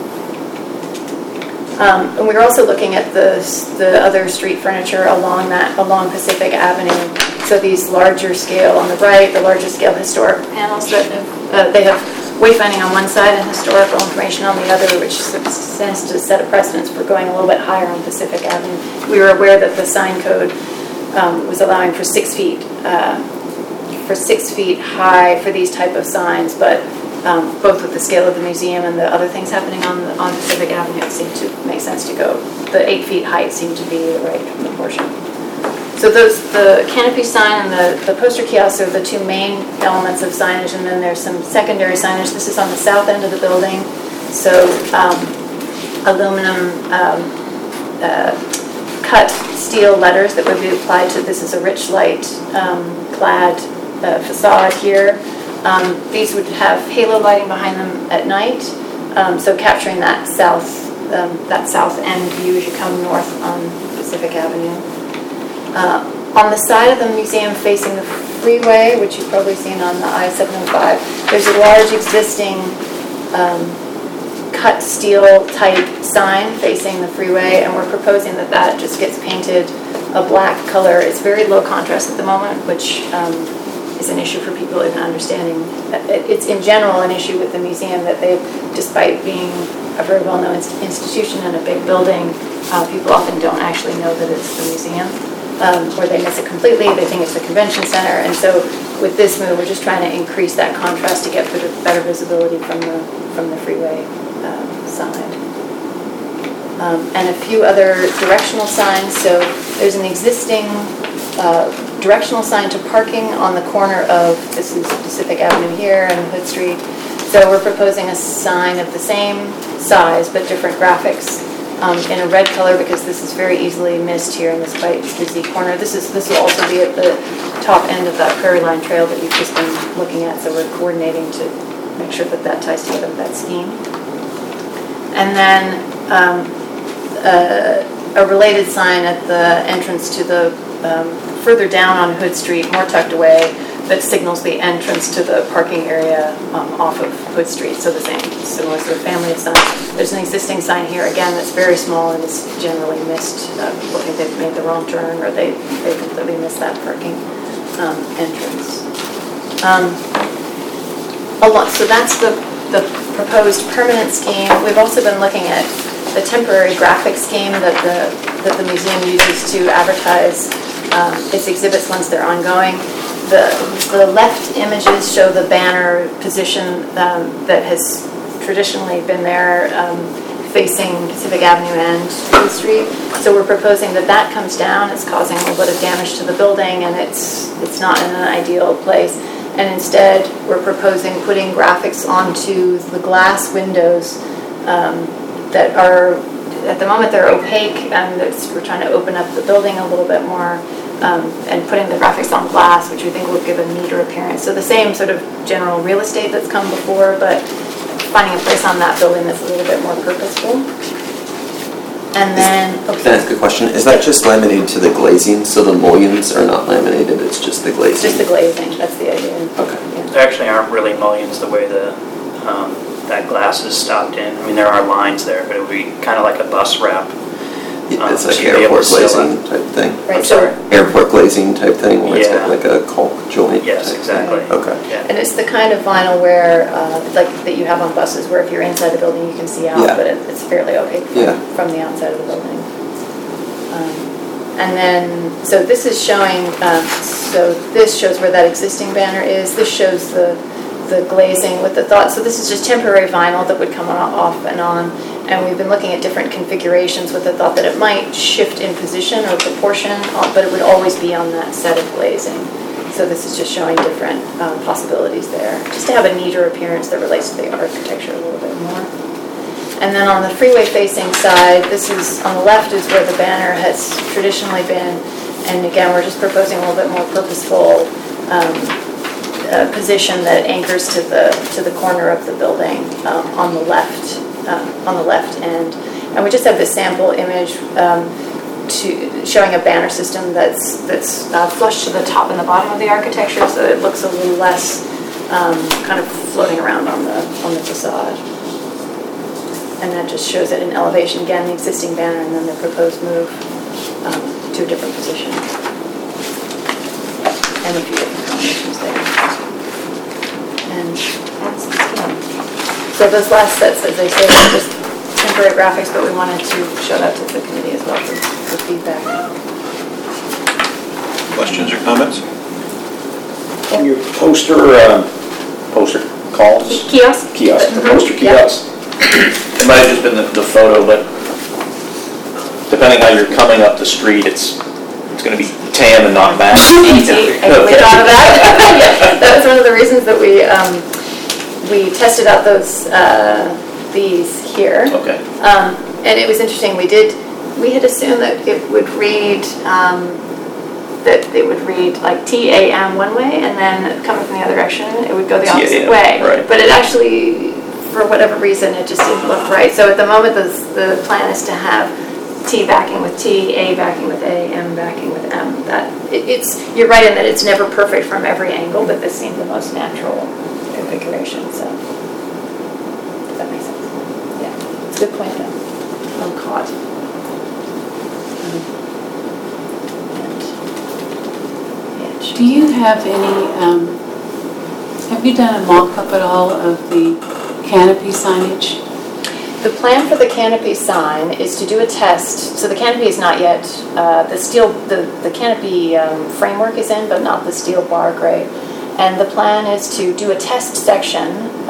And we were also looking at the other street furniture along Pacific Avenue. So these larger scale on the right, the larger scale historic panels that they have wayfinding on one side and historical information on the other, which tends to set a precedence for going a little bit higher on Pacific Avenue. We were aware that the sign code was allowing for 6 feet high for these type of signs, but both with the scale of the museum and the other things happening on Pacific Avenue, it seemed to make sense to go. The 8 feet height seemed to be the right proportion. So the canopy sign and the poster kiosks are the 2 main elements of signage, and then there's some secondary signage. This is on the south end of the building. So aluminum cut steel letters that would be applied to, this is a rich light clad facade here. These would have halo lighting behind them at night, so capturing that south end view as you come north on Pacific Avenue. On the side of the museum facing the freeway, which you've probably seen on the I-705, there's a large existing cut steel type sign facing the freeway, and we're proposing that just gets painted a black color. It's very low contrast at the moment, which is an issue for people in understanding. It's in general an issue with the museum that they, despite being a very well-known institution and a big building, people often don't actually know that it's the museum. Or they miss it completely, they think it's the convention center, and so with this move we're just trying to increase that contrast to get better visibility from the freeway side. And a few other directional signs. So there's an existing directional sign to parking on the corner of, this is Pacific Avenue here and Hood Street. So we're proposing a sign of the same size but different graphics. In a red color, because this is very easily missed here in this quite busy corner. This will also be at the top end of that Prairie Line Trail that you've just been looking at, so we're coordinating to make sure that ties together with that scheme. And then a related sign at the entrance to the, further down on Hood Street, more tucked away, that signals the entrance to the parking area off of Hood Street. So the same, similar to the family of signs. There's an existing sign here, again, that's very small and is generally missed. People think they've made the wrong turn, or they completely missed that parking entrance. So that's the proposed permanent scheme. We've also been looking at the temporary graphic scheme that the museum uses to advertise its exhibits once they're ongoing. The left images show the banner position that has traditionally been there facing Pacific Avenue and Hood Street. So we're proposing that comes down. It's causing a little bit of damage to the building, and it's not in an ideal place. And instead, we're proposing putting graphics onto the glass windows that are, at the moment, they're opaque, and we're trying to open up the building a little bit more. And putting the graphics on glass, which we think will give a neater appearance. So the same sort of general real estate that's come before, but finding a place on that building that's a little bit more purposeful. And then, Can I ask a question? Is that just laminated to the glazing, so the mullions are not laminated, it's just the glazing? just the glazing, that's the idea. Okay. There actually aren't really mullions the way that glass is stopped in. I mean, there are lines there, but it would be kind of like a bus wrap. It's like so you'd be able airport to seal glazing it. type thing? Right, I'm so, sorry? Airport glazing type thing, where it's got Yeah. like a caulk joint? Yes, type exactly. thing? Okay. Yeah. and it's the kind of vinyl where, like, that you have on buses, where if you're inside the building, you can see out, Yeah. but it's fairly opaque Yeah. from the outside of the building. And then, so this is showing, so this shows where that existing banner is. This shows the glazing with the thought. So this is just temporary vinyl that would come off and on. And we've been looking at different configurations with the thought that it might shift in position or proportion, but it would always be on that set of glazing. So this is just showing different possibilities there, just to have a neater appearance that relates to the architecture a little bit more. And then on the freeway-facing side, this is, on the left is where the banner has traditionally been, and again, we're just proposing a little bit more purposeful position that anchors to the corner of the building on the left end. And we just have this sample image showing a banner system that's flush to the top and the bottom of the architecture, so it looks a little less kind of floating around on the facade. And that just shows it in elevation, again, the existing banner, and then the proposed move to a different position. And a few different combinations there. And that's the scheme. So those last sets, as I say, are just temporary graphics, but we wanted to show that to the committee as well for feedback. Questions or comments? On your poster calls? Kiosk? Kiosk, the poster Yeah. kiosk. It might have just been the photo, but depending how you're coming up the street, it's going to be tan and not matte. I totally thought of that. That was one of the reasons that we tested out these here. Okay. And it was interesting. We had assumed that it would read like TAM one way, and then coming from the other direction, it would go the opposite way. Right. But it actually, for whatever reason, it just didn't look right. So at the moment, the plan is to have T backing with T, A backing with A, M backing with M. You're right in that it's never perfect from every angle, but this seemed the most natural configuration. So does that make sense? Yeah, it's a good point though. I'm caught. Do you have have you done a mock-up at all of the canopy signage? The plan for the canopy sign is to do a test. So the canopy is not yet, the canopy framework is in, but not the steel bar grade. And the plan is to do a test section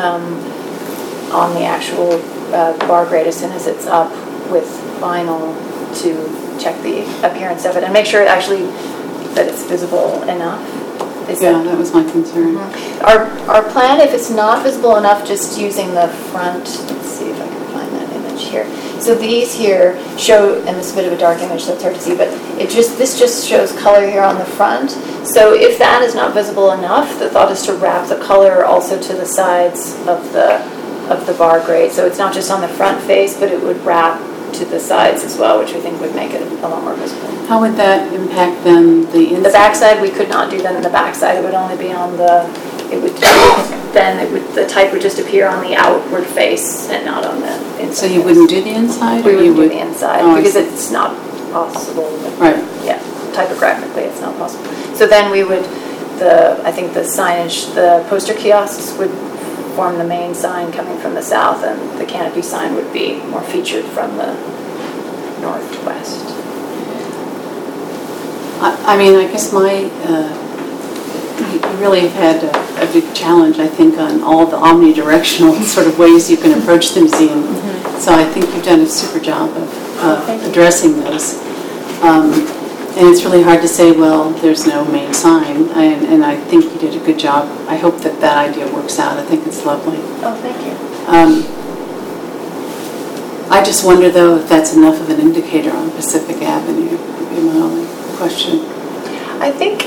on the actual bar grade as soon as it's up with vinyl to check the appearance of it and make sure that it's visible enough. That was my concern. Our plan, if it's not visible enough, just using the front, let's see if I can find that image here. So these here show, and this is a bit of a dark image, so it's hard to see, but this just shows color here on the front. So if that is not visible enough, the thought is to wrap the color also to the sides of the bar grade. So it's not just on the front face, but it would wrap to the sides as well, which we think would make it a lot more visible. How would that impact then the inside? The backside, we could not do that in the backside. It would only be on the type would just appear on the outward face and not on the inside. So you wouldn't do the inside? We wouldn't do the inside because it's not possible. Right. Yeah, typographically it's not possible. So then we would, I think the signage, the poster kiosks would form the main sign coming from the south, and the canopy sign would be more featured from the northwest. I mean, I guess you really have had a big challenge, I think, on all the omnidirectional sort of ways you can approach the museum. Mm-hmm. So I think you've done a super job of addressing those. And it's really hard to say, well, there's no main sign, and I think you did a good job. I hope that idea works out. I think it's lovely. Oh, thank you. I just wonder, though, if that's enough of an indicator on Pacific Avenue, would be my only question. I think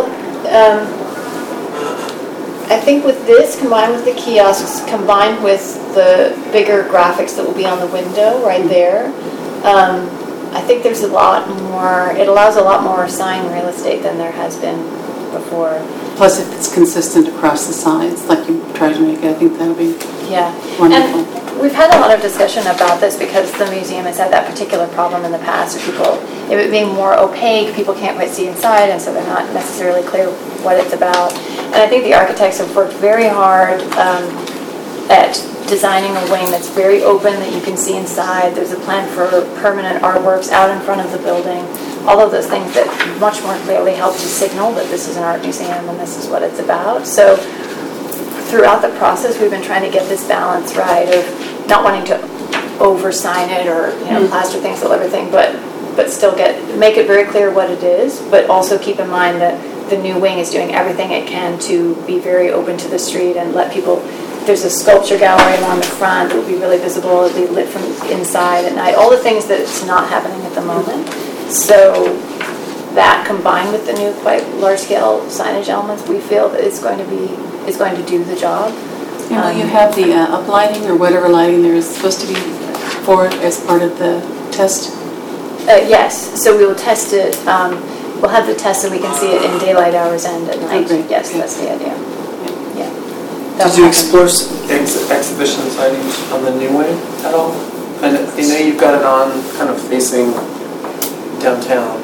with this, combined with the kiosks, combined with the bigger graphics that will be on the window right there, I think there's a lot more, it allows a lot more sign real estate than there has been before. Plus, if it's consistent across the sides, like you tried to make it, I think that'll be Yeah. wonderful. And we've had a lot of discussion about this because the museum has had that particular problem in the past of people, if it being more opaque, people can't quite see inside, and so they're not necessarily clear what it's about. And I think the architects have worked very hard at designing a wing that's very open, that you can see inside. There's a plan for permanent artworks out in front of the building. All of those things that much more clearly help to signal that this is an art museum and this is what it's about. So throughout the process, we've been trying to get this balance right of not wanting to over-sign it or plaster things all everything, but still make it very clear what it is, but also keep in mind that the new wing is doing everything it can to be very open to the street and let people. There's a sculpture gallery along the front that will be really visible. It'll be lit from inside at night. All the things that's not happening at the moment. So that combined with the new quite large-scale signage elements, we feel that it's going to do the job. And will you have the uplighting or whatever lighting there is supposed to be for it as part of the test? Yes. So we will test it. We'll have the test so we can see it in daylight hours and at night. Okay. Yes, that's the idea. Yeah. Did you explore exhibition signage on the new wing at all? And I know you've got it on kind of facing downtown.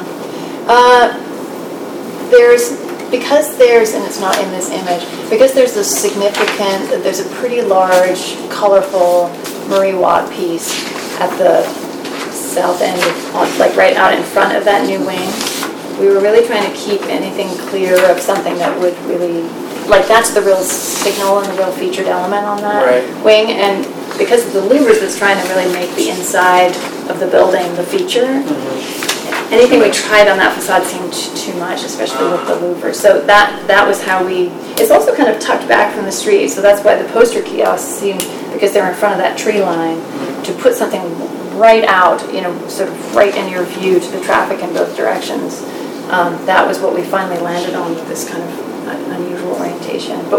And it's not in this image, because there's a pretty large, colorful Marie Watt piece at the south end, like right out in front of that new wing. We were really trying to keep anything clear of something that would really, like that's the real signal and the real featured element on that wing. And because of the louvers that's trying to really make the inside of the building the feature, anything we tried on that facade seemed too much, especially with the louvers. So that was how it's also kind of tucked back from the street, so that's why the poster kiosks seemed, because they're in front of that tree line, to put something right out, sort of right in your view to the traffic in both directions. That was what we finally landed on with this kind of unusual orientation. But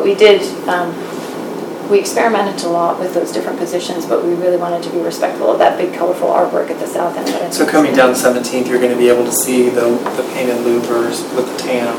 we experimented a lot with those different positions, but we really wanted to be respectful of that big, colorful artwork at the south end. So coming down 17th, you're going to be able to see the painted louvers with the TAM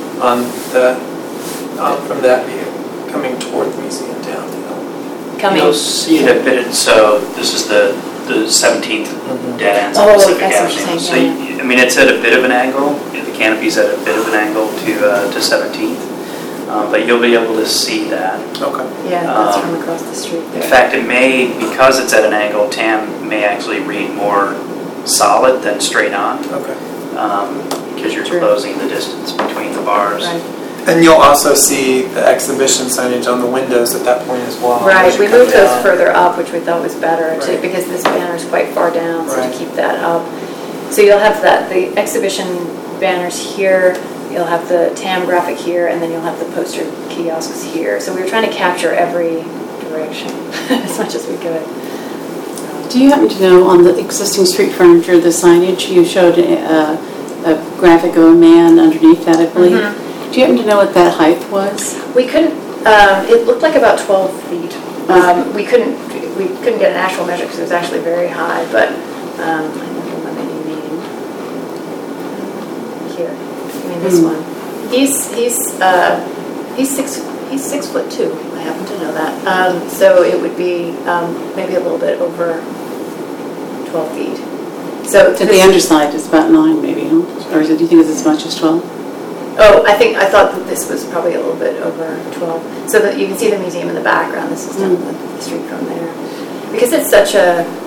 from that view, coming toward the museum downtown. You'll see it a bit. So this is the 17th dead end on Pacific Avenue. So it's at a bit of an angle. The canopy's at a bit of an angle to 17th. But you'll be able to see that. Okay. Yeah, that's from across the street there. In fact, it may, because it's at an angle, TAM may actually read more solid than straight on. Okay. Because you're closing the distance between the bars. Right. And you'll also see the exhibition signage on the windows at that point as well. Right, we moved those further up, which we thought was better, because this banner is quite far down, so to keep that up. So you'll have the exhibition banners here, you'll have the TAM graphic here, and then you'll have the poster kiosks here. So we were trying to capture every direction as much as we could. Do you happen to know on the existing street furniture, the signage, you showed a graphic of a man underneath that, I believe. Mm-hmm. Do you happen to know what that height was? We couldn't, it looked like about 12 feet. We couldn't get an actual measure because it was actually very high, but I don't remember any name. Here, this one. He's 6'2". I happen to know that. So it would be maybe a little bit over 12 feet. So to the underside is about 9, maybe, huh? Or do you think it's as much as 12? Oh, I thought that this was probably a little bit over 12. So that you can see the museum in the background. This is down the street from there. Because it's such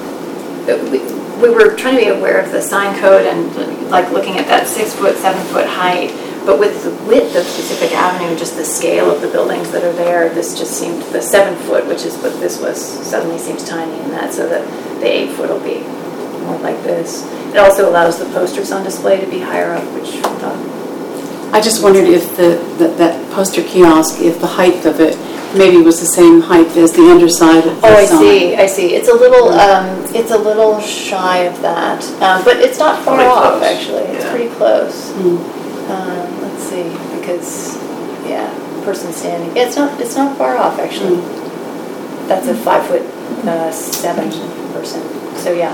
we were trying to be aware of the sign code and like looking at that 6-foot, 7-foot height. But with the width of Pacific Avenue, just the scale of the buildings that are there, this just seemed, the 7-foot, which is what this was, suddenly seems tiny in that, so that the 8-foot will be more like this. It also allows the posters on display to be higher up, which we thought. I just wondered if that poster kiosk, if the height of it maybe was the same height as the underside of the sign. I see. It's a little shy of that, but it's not far off actually. It's pretty close. Let's see, because person standing. Yeah, it's not far off actually. That's a 5'7" person. So yeah.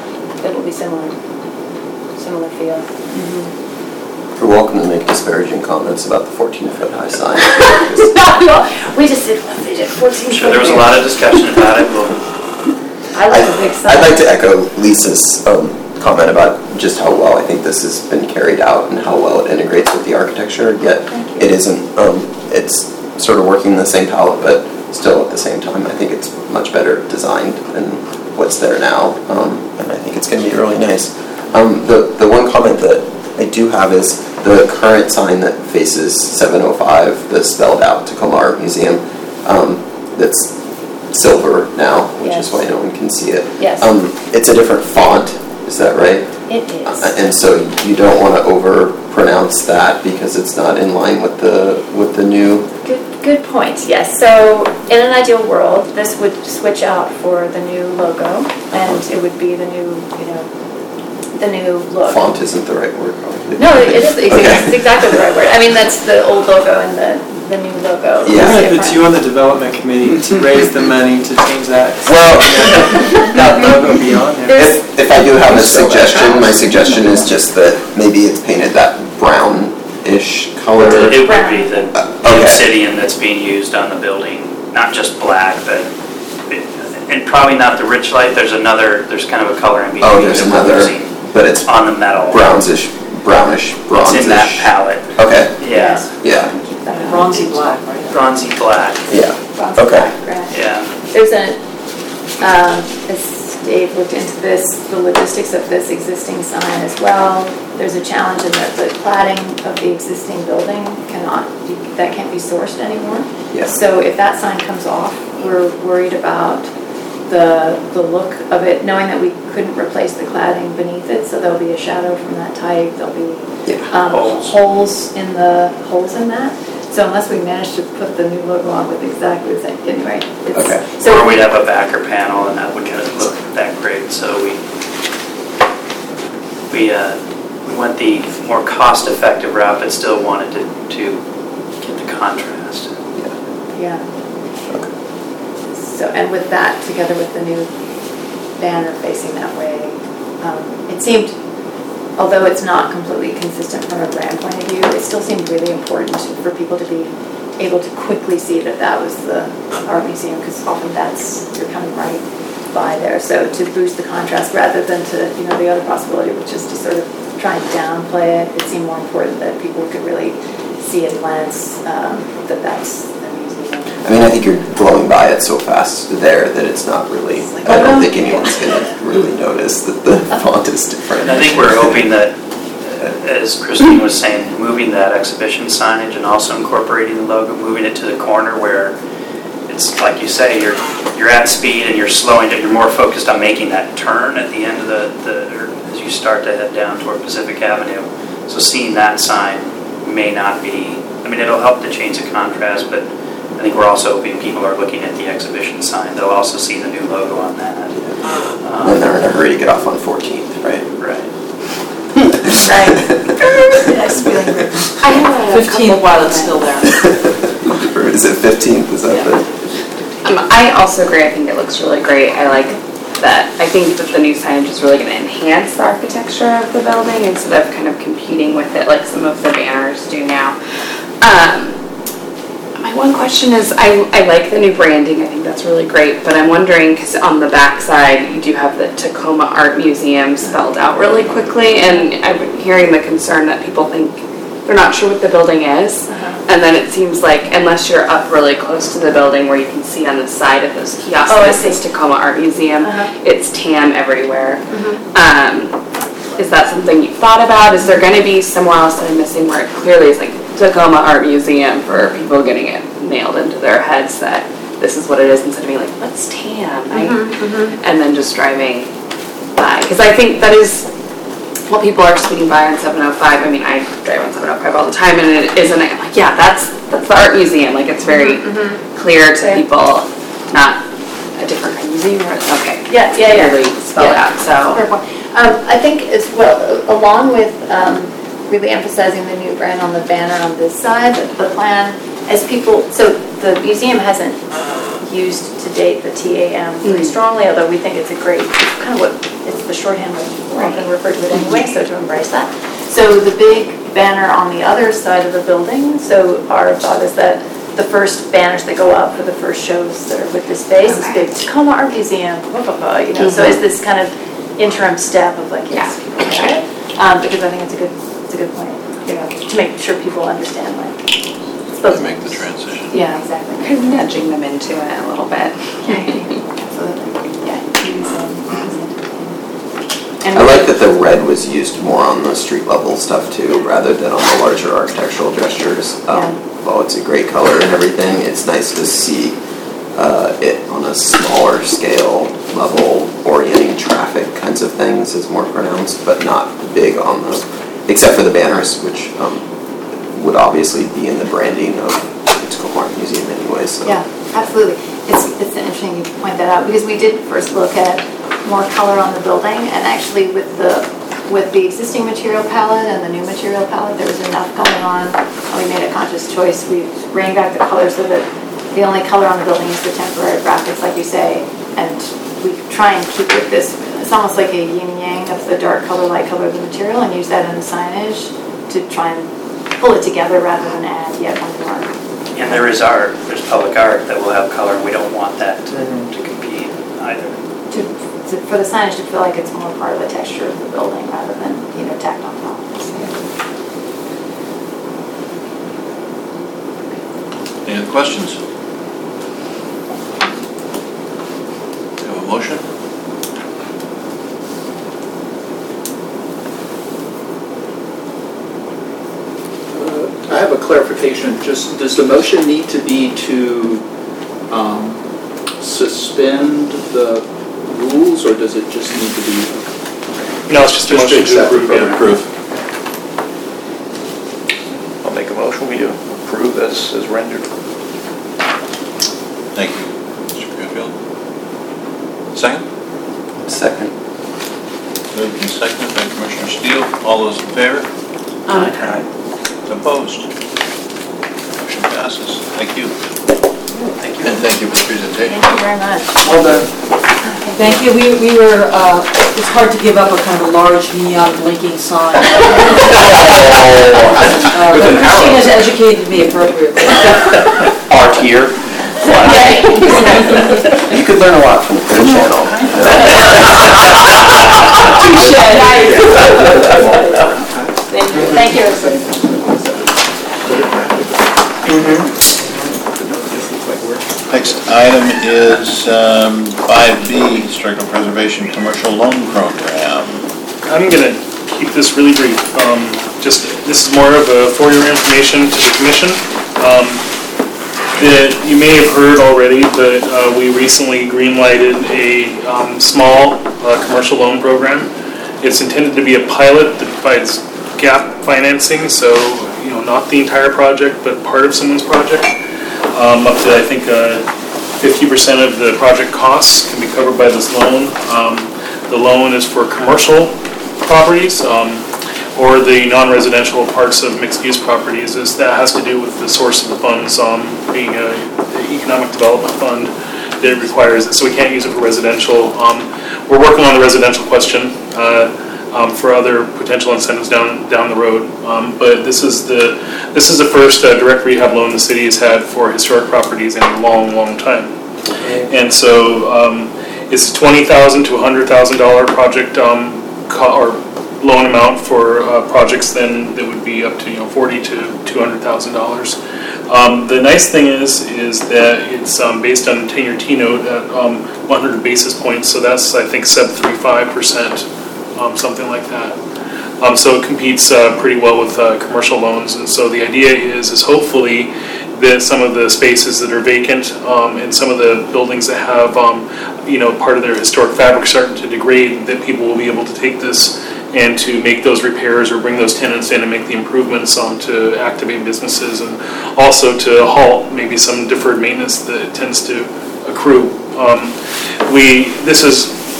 it'll be similar feel. You're welcome to make disparaging comments about the 14-foot high sign. We just did 14. I'm sure there was a lot of discussion about it. I like the big sign. I'd like to echo Lisa's comment about just how well I think this has been carried out and how well it integrates with the architecture, yet it isn't, it's sort of working the same palette, but still at the same time, I think it's much better designed than what's there now, and I think it's going to be really nice. The one comment that I do have is the current sign that faces 705, the spelled out Tacoma Art Museum, that's silver now, which is why no one can see it. Yes. It's a different font, is that right? It is. And so you don't want to over-pronounce that because it's not in line with the new... Good point, yes. So in an ideal world, this would switch out for the new logo, and it would be the new, the new look. Font isn't the right word, probably. No, it is it's exactly the right word. I mean, that's the old logo and the new logo. Yeah, if it's you on the development committee to raise the money to change that. Well, that logo be on there. If I do have a suggestion, my suggestion is just that maybe it's painted that brown-ish color. It would be the obsidian that's being used on the building, not just black, but and probably not the rich light. There's kind of a color in between. Oh, there's another, but it's on the metal. Brownish, bronzish. It's in that palette. Okay. Yeah. Yeah. Bronzy black, right? Bronzy black. Yeah. Bronzy Okay. black, right. Yeah. There's as Dave looked into this, the logistics of this existing sign as well. There's a challenge in that the cladding of the existing building can't be sourced anymore. Yeah. So if that sign comes off, we're worried about the look of it, knowing that we couldn't replace the cladding beneath it, so there'll be a shadow from that type. There'll be holes in that. So unless we manage to put the new logo on with exactly the same, anyway. Or we'd have a backer panel and that would kind of look that great. So we went the more cost-effective route, but still wanted to get the contrast. Yeah. So, and with that, together with the new banner facing that way, it seemed, although it's not completely consistent from a brand point of view, it still seemed really important for people to be able to quickly see that was the art museum, because often you're coming right by there. So to boost the contrast rather than to, the other possibility, which is to sort of try and downplay it, it seemed more important that people could really see at a glance that's the museum. I mean, I think you're blowing by it so fast there that it's not really, I don't think anyone's going to really notice that the font is different. And I think we're hoping that, as Christine was saying, moving that exhibition signage and also incorporating the logo, moving it to the corner where it's like you say, you're at speed and you're slowing it. You're more focused on making that turn at the end of or as you start to head down toward Pacific Avenue. So seeing that sign may not be, it'll help to change the contrast, but I think we're also hoping people are looking at the exhibition sign. They'll also see the new logo on that. And they're in a hurry to get off on 14th, right? Right. I have 15th while it's still there. Is it 15th? Is that the... I also agree. I think it looks really great. I like that. I think that the new signage is really going to enhance the architecture of the building instead of kind of competing with it like some of the banners do now. My one question is, I like the new branding. I think that's really great. But I'm wondering, because on the back side, you do have the Tacoma Art Museum spelled out really quickly. And I'm hearing the concern that people think they're not sure what the building is. And then it seems like, unless you're up really close to the building where you can see on the side of those kiosks, this is Tacoma Art Museum. It's TAM everywhere. Is that something you've thought about? Is there going to be somewhere else that I'm missing where it clearly is like Tacoma Art Museum for people getting it nailed into their heads that this is what it is, instead of being like, what's TAM? And then just driving by. Because I think that is what people are speeding by on 705. I mean, I drive on 705 all the time, and it isn't. I'm like, yeah, that's the art museum. Like, it's very clear to people, not a different kind of museum. Okay. Yeah. Really spell it out. So. Fair point. I think as well, along with really emphasizing the new brand on the banner on this side, the plan, as people, so the museum hasn't used to date the TAM very strongly, although we think it's a great, kind of what, it's the shorthand way we're often referred to it anyway, so to embrace that. So the big banner on the other side of the building, so our thought is that the first banners that go up for the first shows that are with this space is big Tacoma Art Museum, blah, blah, blah, you know, so it's this kind of interim step of like, yes, people get it, because I think it's a good point, you know, to make sure people understand like, To make the transition. yeah, exactly. Kind of nudging them into it a little bit. Absolutely, yeah. I like that the red was used more on the street level stuff too, rather than on the larger architectural gestures. While it's a great color and everything, it's nice to see it on a smaller scale level, orienting traffic kinds of things is more pronounced, but not big on the, except for the banners, which would obviously be in the branding of the Tacoma Art Museum anyway. So. Yeah, absolutely. It's interesting you point that out because we did first look at more color on the building, and actually with the existing material palette and the new material palette, there was enough going on. We made a conscious choice. We reined back the color so that the only color on the building is the temporary graphics, like you say, and we try and keep with this. It's almost like a yin-yang of the dark color, light color of the material, and use that in the signage to try and pull it together rather than add yet one more. And there is art, there's public art that will have color, and we don't want that to compete either. For the signage to feel like it's more part of the texture of the building rather than, you know, tacked on top. Any other questions? Do you have a motion? I have a clarification. Just, does the motion need to be to suspend the rules, or does it just need to be? No, it's just a motion to approve. Approve. I'll make a motion, we approve as rendered. Thank you, Mr. Greenfield. Second? Second. Moved and seconded by Commissioner Steele. All those in favor? Aye. Opposed? Motion passes. Thank you. Thank you. And thank you for the presentation. Thank you very much. Well done. Thank you. We were, it's hard to give up a kind of a large neon blinking sign. But Christine has educated me appropriately. Art here. You could learn a lot from the Clear Channel. Thank you. Next item is 5B, Historical Preservation Commercial Loan Program. I'm going to keep this really brief. This is more of for your information to the commission. That you may have heard already, but we recently green-lighted a small commercial loan program. It's intended to be a pilot that provides gap financing, so not the entire project, but part of someone's project. Up to, I think, 50% of the project costs can be covered by this loan. The loan is for commercial properties or the non-residential parts of mixed-use properties. That has to do with the source of the funds being an economic development fund that requires it, so we can't use it for residential. We're working on the residential question for other potential incentives down the road. But this is the first direct rehab loan the city has had for historic properties in a long, long time. And so it's a $20,000 to $100,000 project or loan amount for projects then that would be up to $40,000 to $200,000. The nice thing is that it's based on the 10-year T-note at 100 basis points, so that's I think sub 3.5%. Something like that. So it competes pretty well with commercial loans, and so the idea is hopefully that some of the spaces that are vacant and some of the buildings that have part of their historic fabric starting to degrade, that people will be able to take this and to make those repairs or bring those tenants in and make the improvements to activate businesses, and also to halt maybe some deferred maintenance that tends to accrue. This is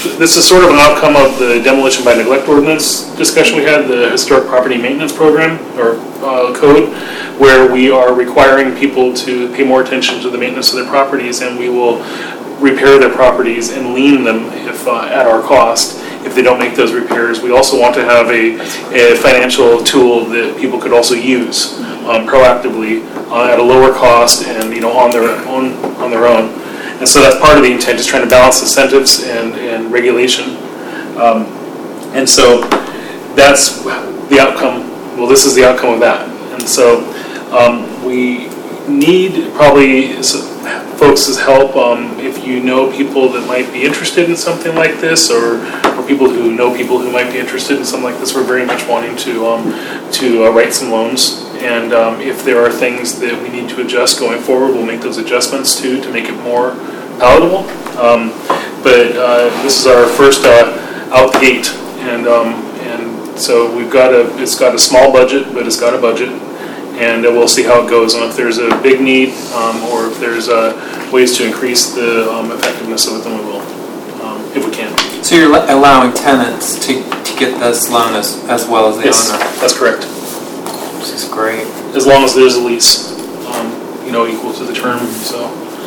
This is sort of an outcome of the demolition by neglect ordinance discussion we had, the historic property maintenance program, or code, where we are requiring people to pay more attention to the maintenance of their properties, and we will repair their properties and lien them if at our cost if they don't make those repairs. We also want to have a financial tool that people could also use proactively at a lower cost and on their own. And so that's part of the intent, is trying to balance incentives and regulation. And so that's the outcome. Well, this is the outcome of that. And so we need probably folks' help if you know people that might be interested in something like this, or people who know people who might be interested in something like this. We're very much wanting to write some loans. And if there are things that we need to adjust going forward, we'll make those adjustments to make it more palatable. But this is our first out the gate, and so it's got a small budget, but it's got a budget, and we'll see how it goes. And if there's a big need, or if there's ways to increase the effectiveness of it, then we will, if we can. So you're allowing tenants to get this loan as well as the owner? That's correct. Which is great. As long as there's a lease, equal to the term, so.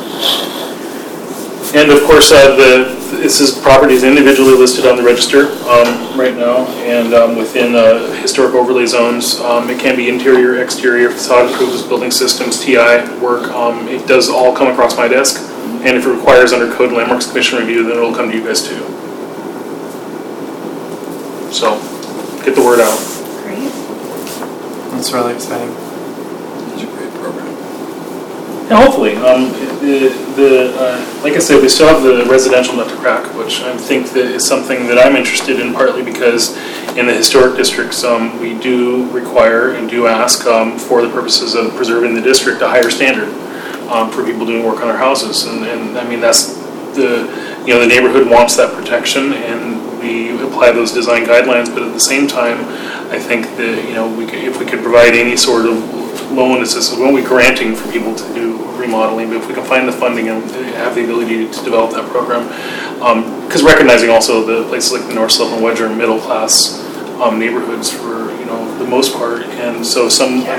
And of course, this is properties individually listed on the register right now, and within historic overlay zones. It can be interior, exterior, facade improvements, building systems, TI work. It does all come across my desk, and if it requires under Code and Landmarks Commission review, then it'll come to you guys too. So, get the word out. Great. That's really exciting. It's a great program. Yeah, hopefully. Like I said, we still have the residential nut to crack, which I think that is something that I'm interested in, partly because in the historic districts, we do require and do ask for the purposes of preserving the district a higher standard for people doing work on their houses. And I mean, that's the neighborhood wants that protection, and we apply those design guidelines, but at the same time, I think that, if we could provide any sort of loan assistance, we won't be granting for people to do remodeling, but if we can find the funding and have the ability to develop that program, because recognizing also the places like the North Slope and Wedge are middle class neighborhoods for the most part, and so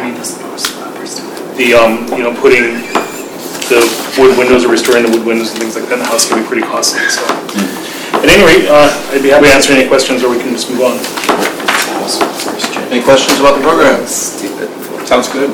putting the wood windows or restoring the wood windows and things like that in the house can be pretty costly. So, at any rate, I'd be happy to answer any questions, or we can just move on. Any questions about the program? Stupid. Sounds good.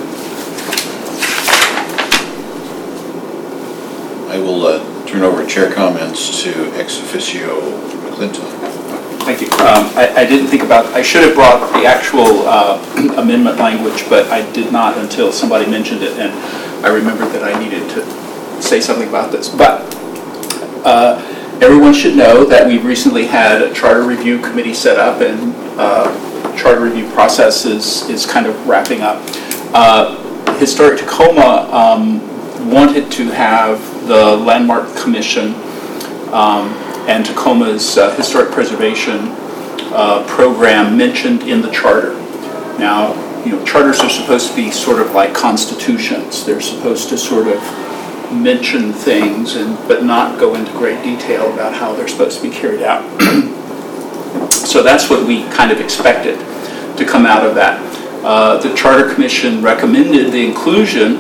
I will turn over chair comments to ex officio McClintock. Thank you. I didn't think I should have brought the actual amendment language, but I did not until somebody mentioned it, and I remembered that I needed to say something about this. But everyone should know that we recently had a charter review committee set up, and charter review process is kind of wrapping up. Historic Tacoma wanted to have the Landmark Commission and Tacoma's historic preservation program mentioned in the charter. Now, charters are supposed to be sort of like constitutions. They're supposed to sort of mention things but not go into great detail about how they're supposed to be carried out. So that's what we kind of expected to come out of that. The Charter Commission recommended the inclusion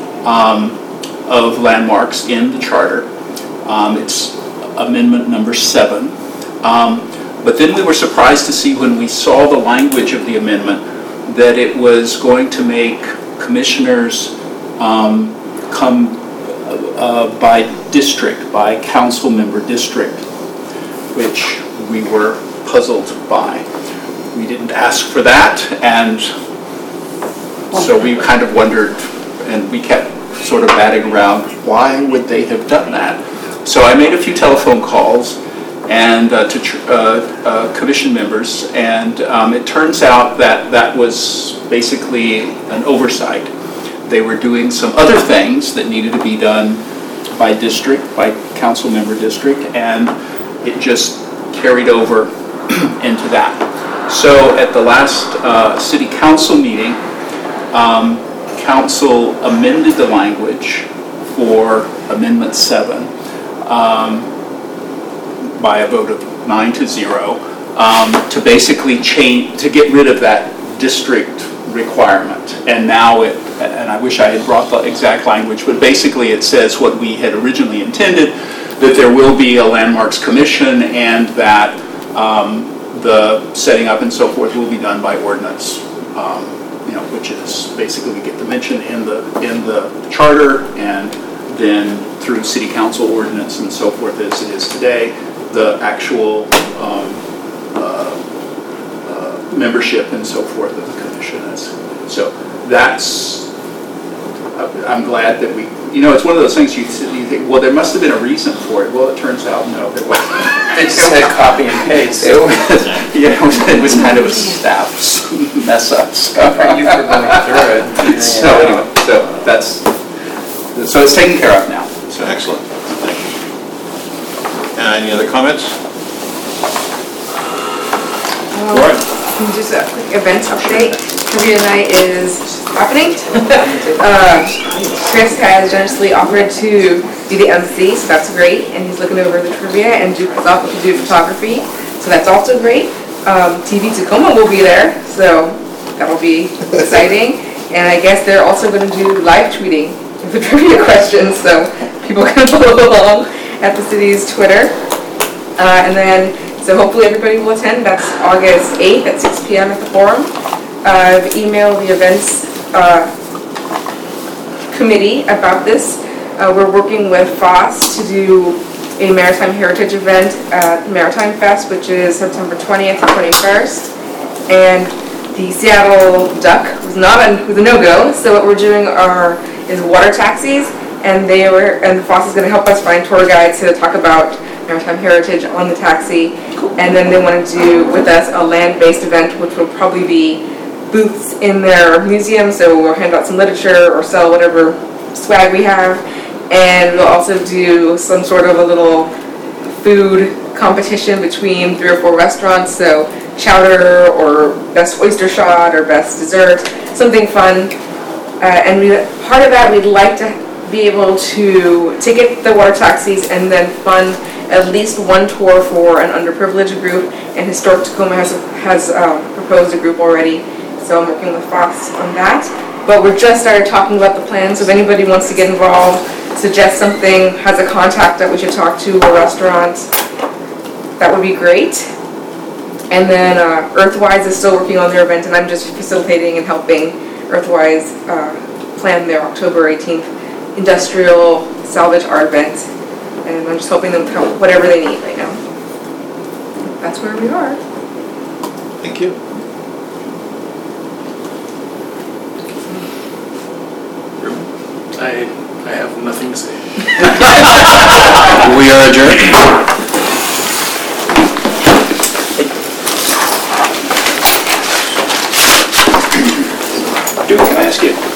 of landmarks in the charter. It's amendment number 7. But then we were surprised to see when we saw the language of the amendment that it was going to make commissioners come by district, by council member district, which we were puzzled by. We didn't ask for that, and so we kind of wondered, and we kept sort of batting around, why would they have done that? So I made a few telephone calls and to commission members, and it turns out that that was basically an oversight. They were doing some other things that needed to be done by district, by council member district, and it just carried over into that. So at the last city council meeting, council amended the language for Amendment 7 by a vote of 9 to 0, to basically change, to get rid of that district requirement. And now it, and I wish I had brought the exact language, but basically it says what we had originally intended, that there will be a landmarks commission and that the setting up and so forth will be done by ordinance, which is basically we get the mention in the charter, and then through city council ordinance and so forth as it is today, the actual membership and so forth of the commission is. So that's, I'm glad that we, it's one of those things you think, well, there must have been a reason for it. Well, it turns out, no, there wasn't. They just said copy and paste. It was kind of a staff mess up. You were going through it. So anyway, so it's taken care of now. So excellent. Thank you. Any other comments? Lauren? Just a quick events update. Trivia night is happening. Chris has generously offered to be the MC, so that's great. And he's looking over the trivia, and Duke has offered to do photography, so that's also great. TV Tacoma will be there, so that'll be exciting. And I guess they're also going to do live tweeting of the trivia questions, so people can follow along at the city's Twitter. So hopefully everybody will attend. That's August 8th at 6 p.m. at the Forum. I've emailed the events committee about this. We're working with FOSS to do a Maritime Heritage event at Maritime Fest, which is September 20th to 21st. And the Seattle Duck was a no-go. So what we're doing is water taxis, and FOSS is going to help us find tour guides to talk about Maritime Heritage on the taxi. Cool. And then they want to do with us a land-based event, which will probably be booths in their museum, so we'll hand out some literature or sell whatever swag we have. And we'll also do some sort of a little food competition between 3 or 4 restaurants, so chowder or best oyster shot or best dessert, something fun. And part of that, we'd like to be able to ticket the water taxis and then fund at least one tour for an underprivileged group, and Historic Tacoma has proposed a group already, so I'm working with Fox on that. But we're just started talking about the plans, so if anybody wants to get involved, suggest something, has a contact that we should talk to, a restaurant, that would be great. And then Earthwise is still working on their event, and I'm just facilitating and helping Earthwise plan their October 18th industrial salvage art event. And I'm just hoping them to help whatever they need right now. That's where we are. Thank you. I have nothing to say. We are adjourned. Duke, can I ask you?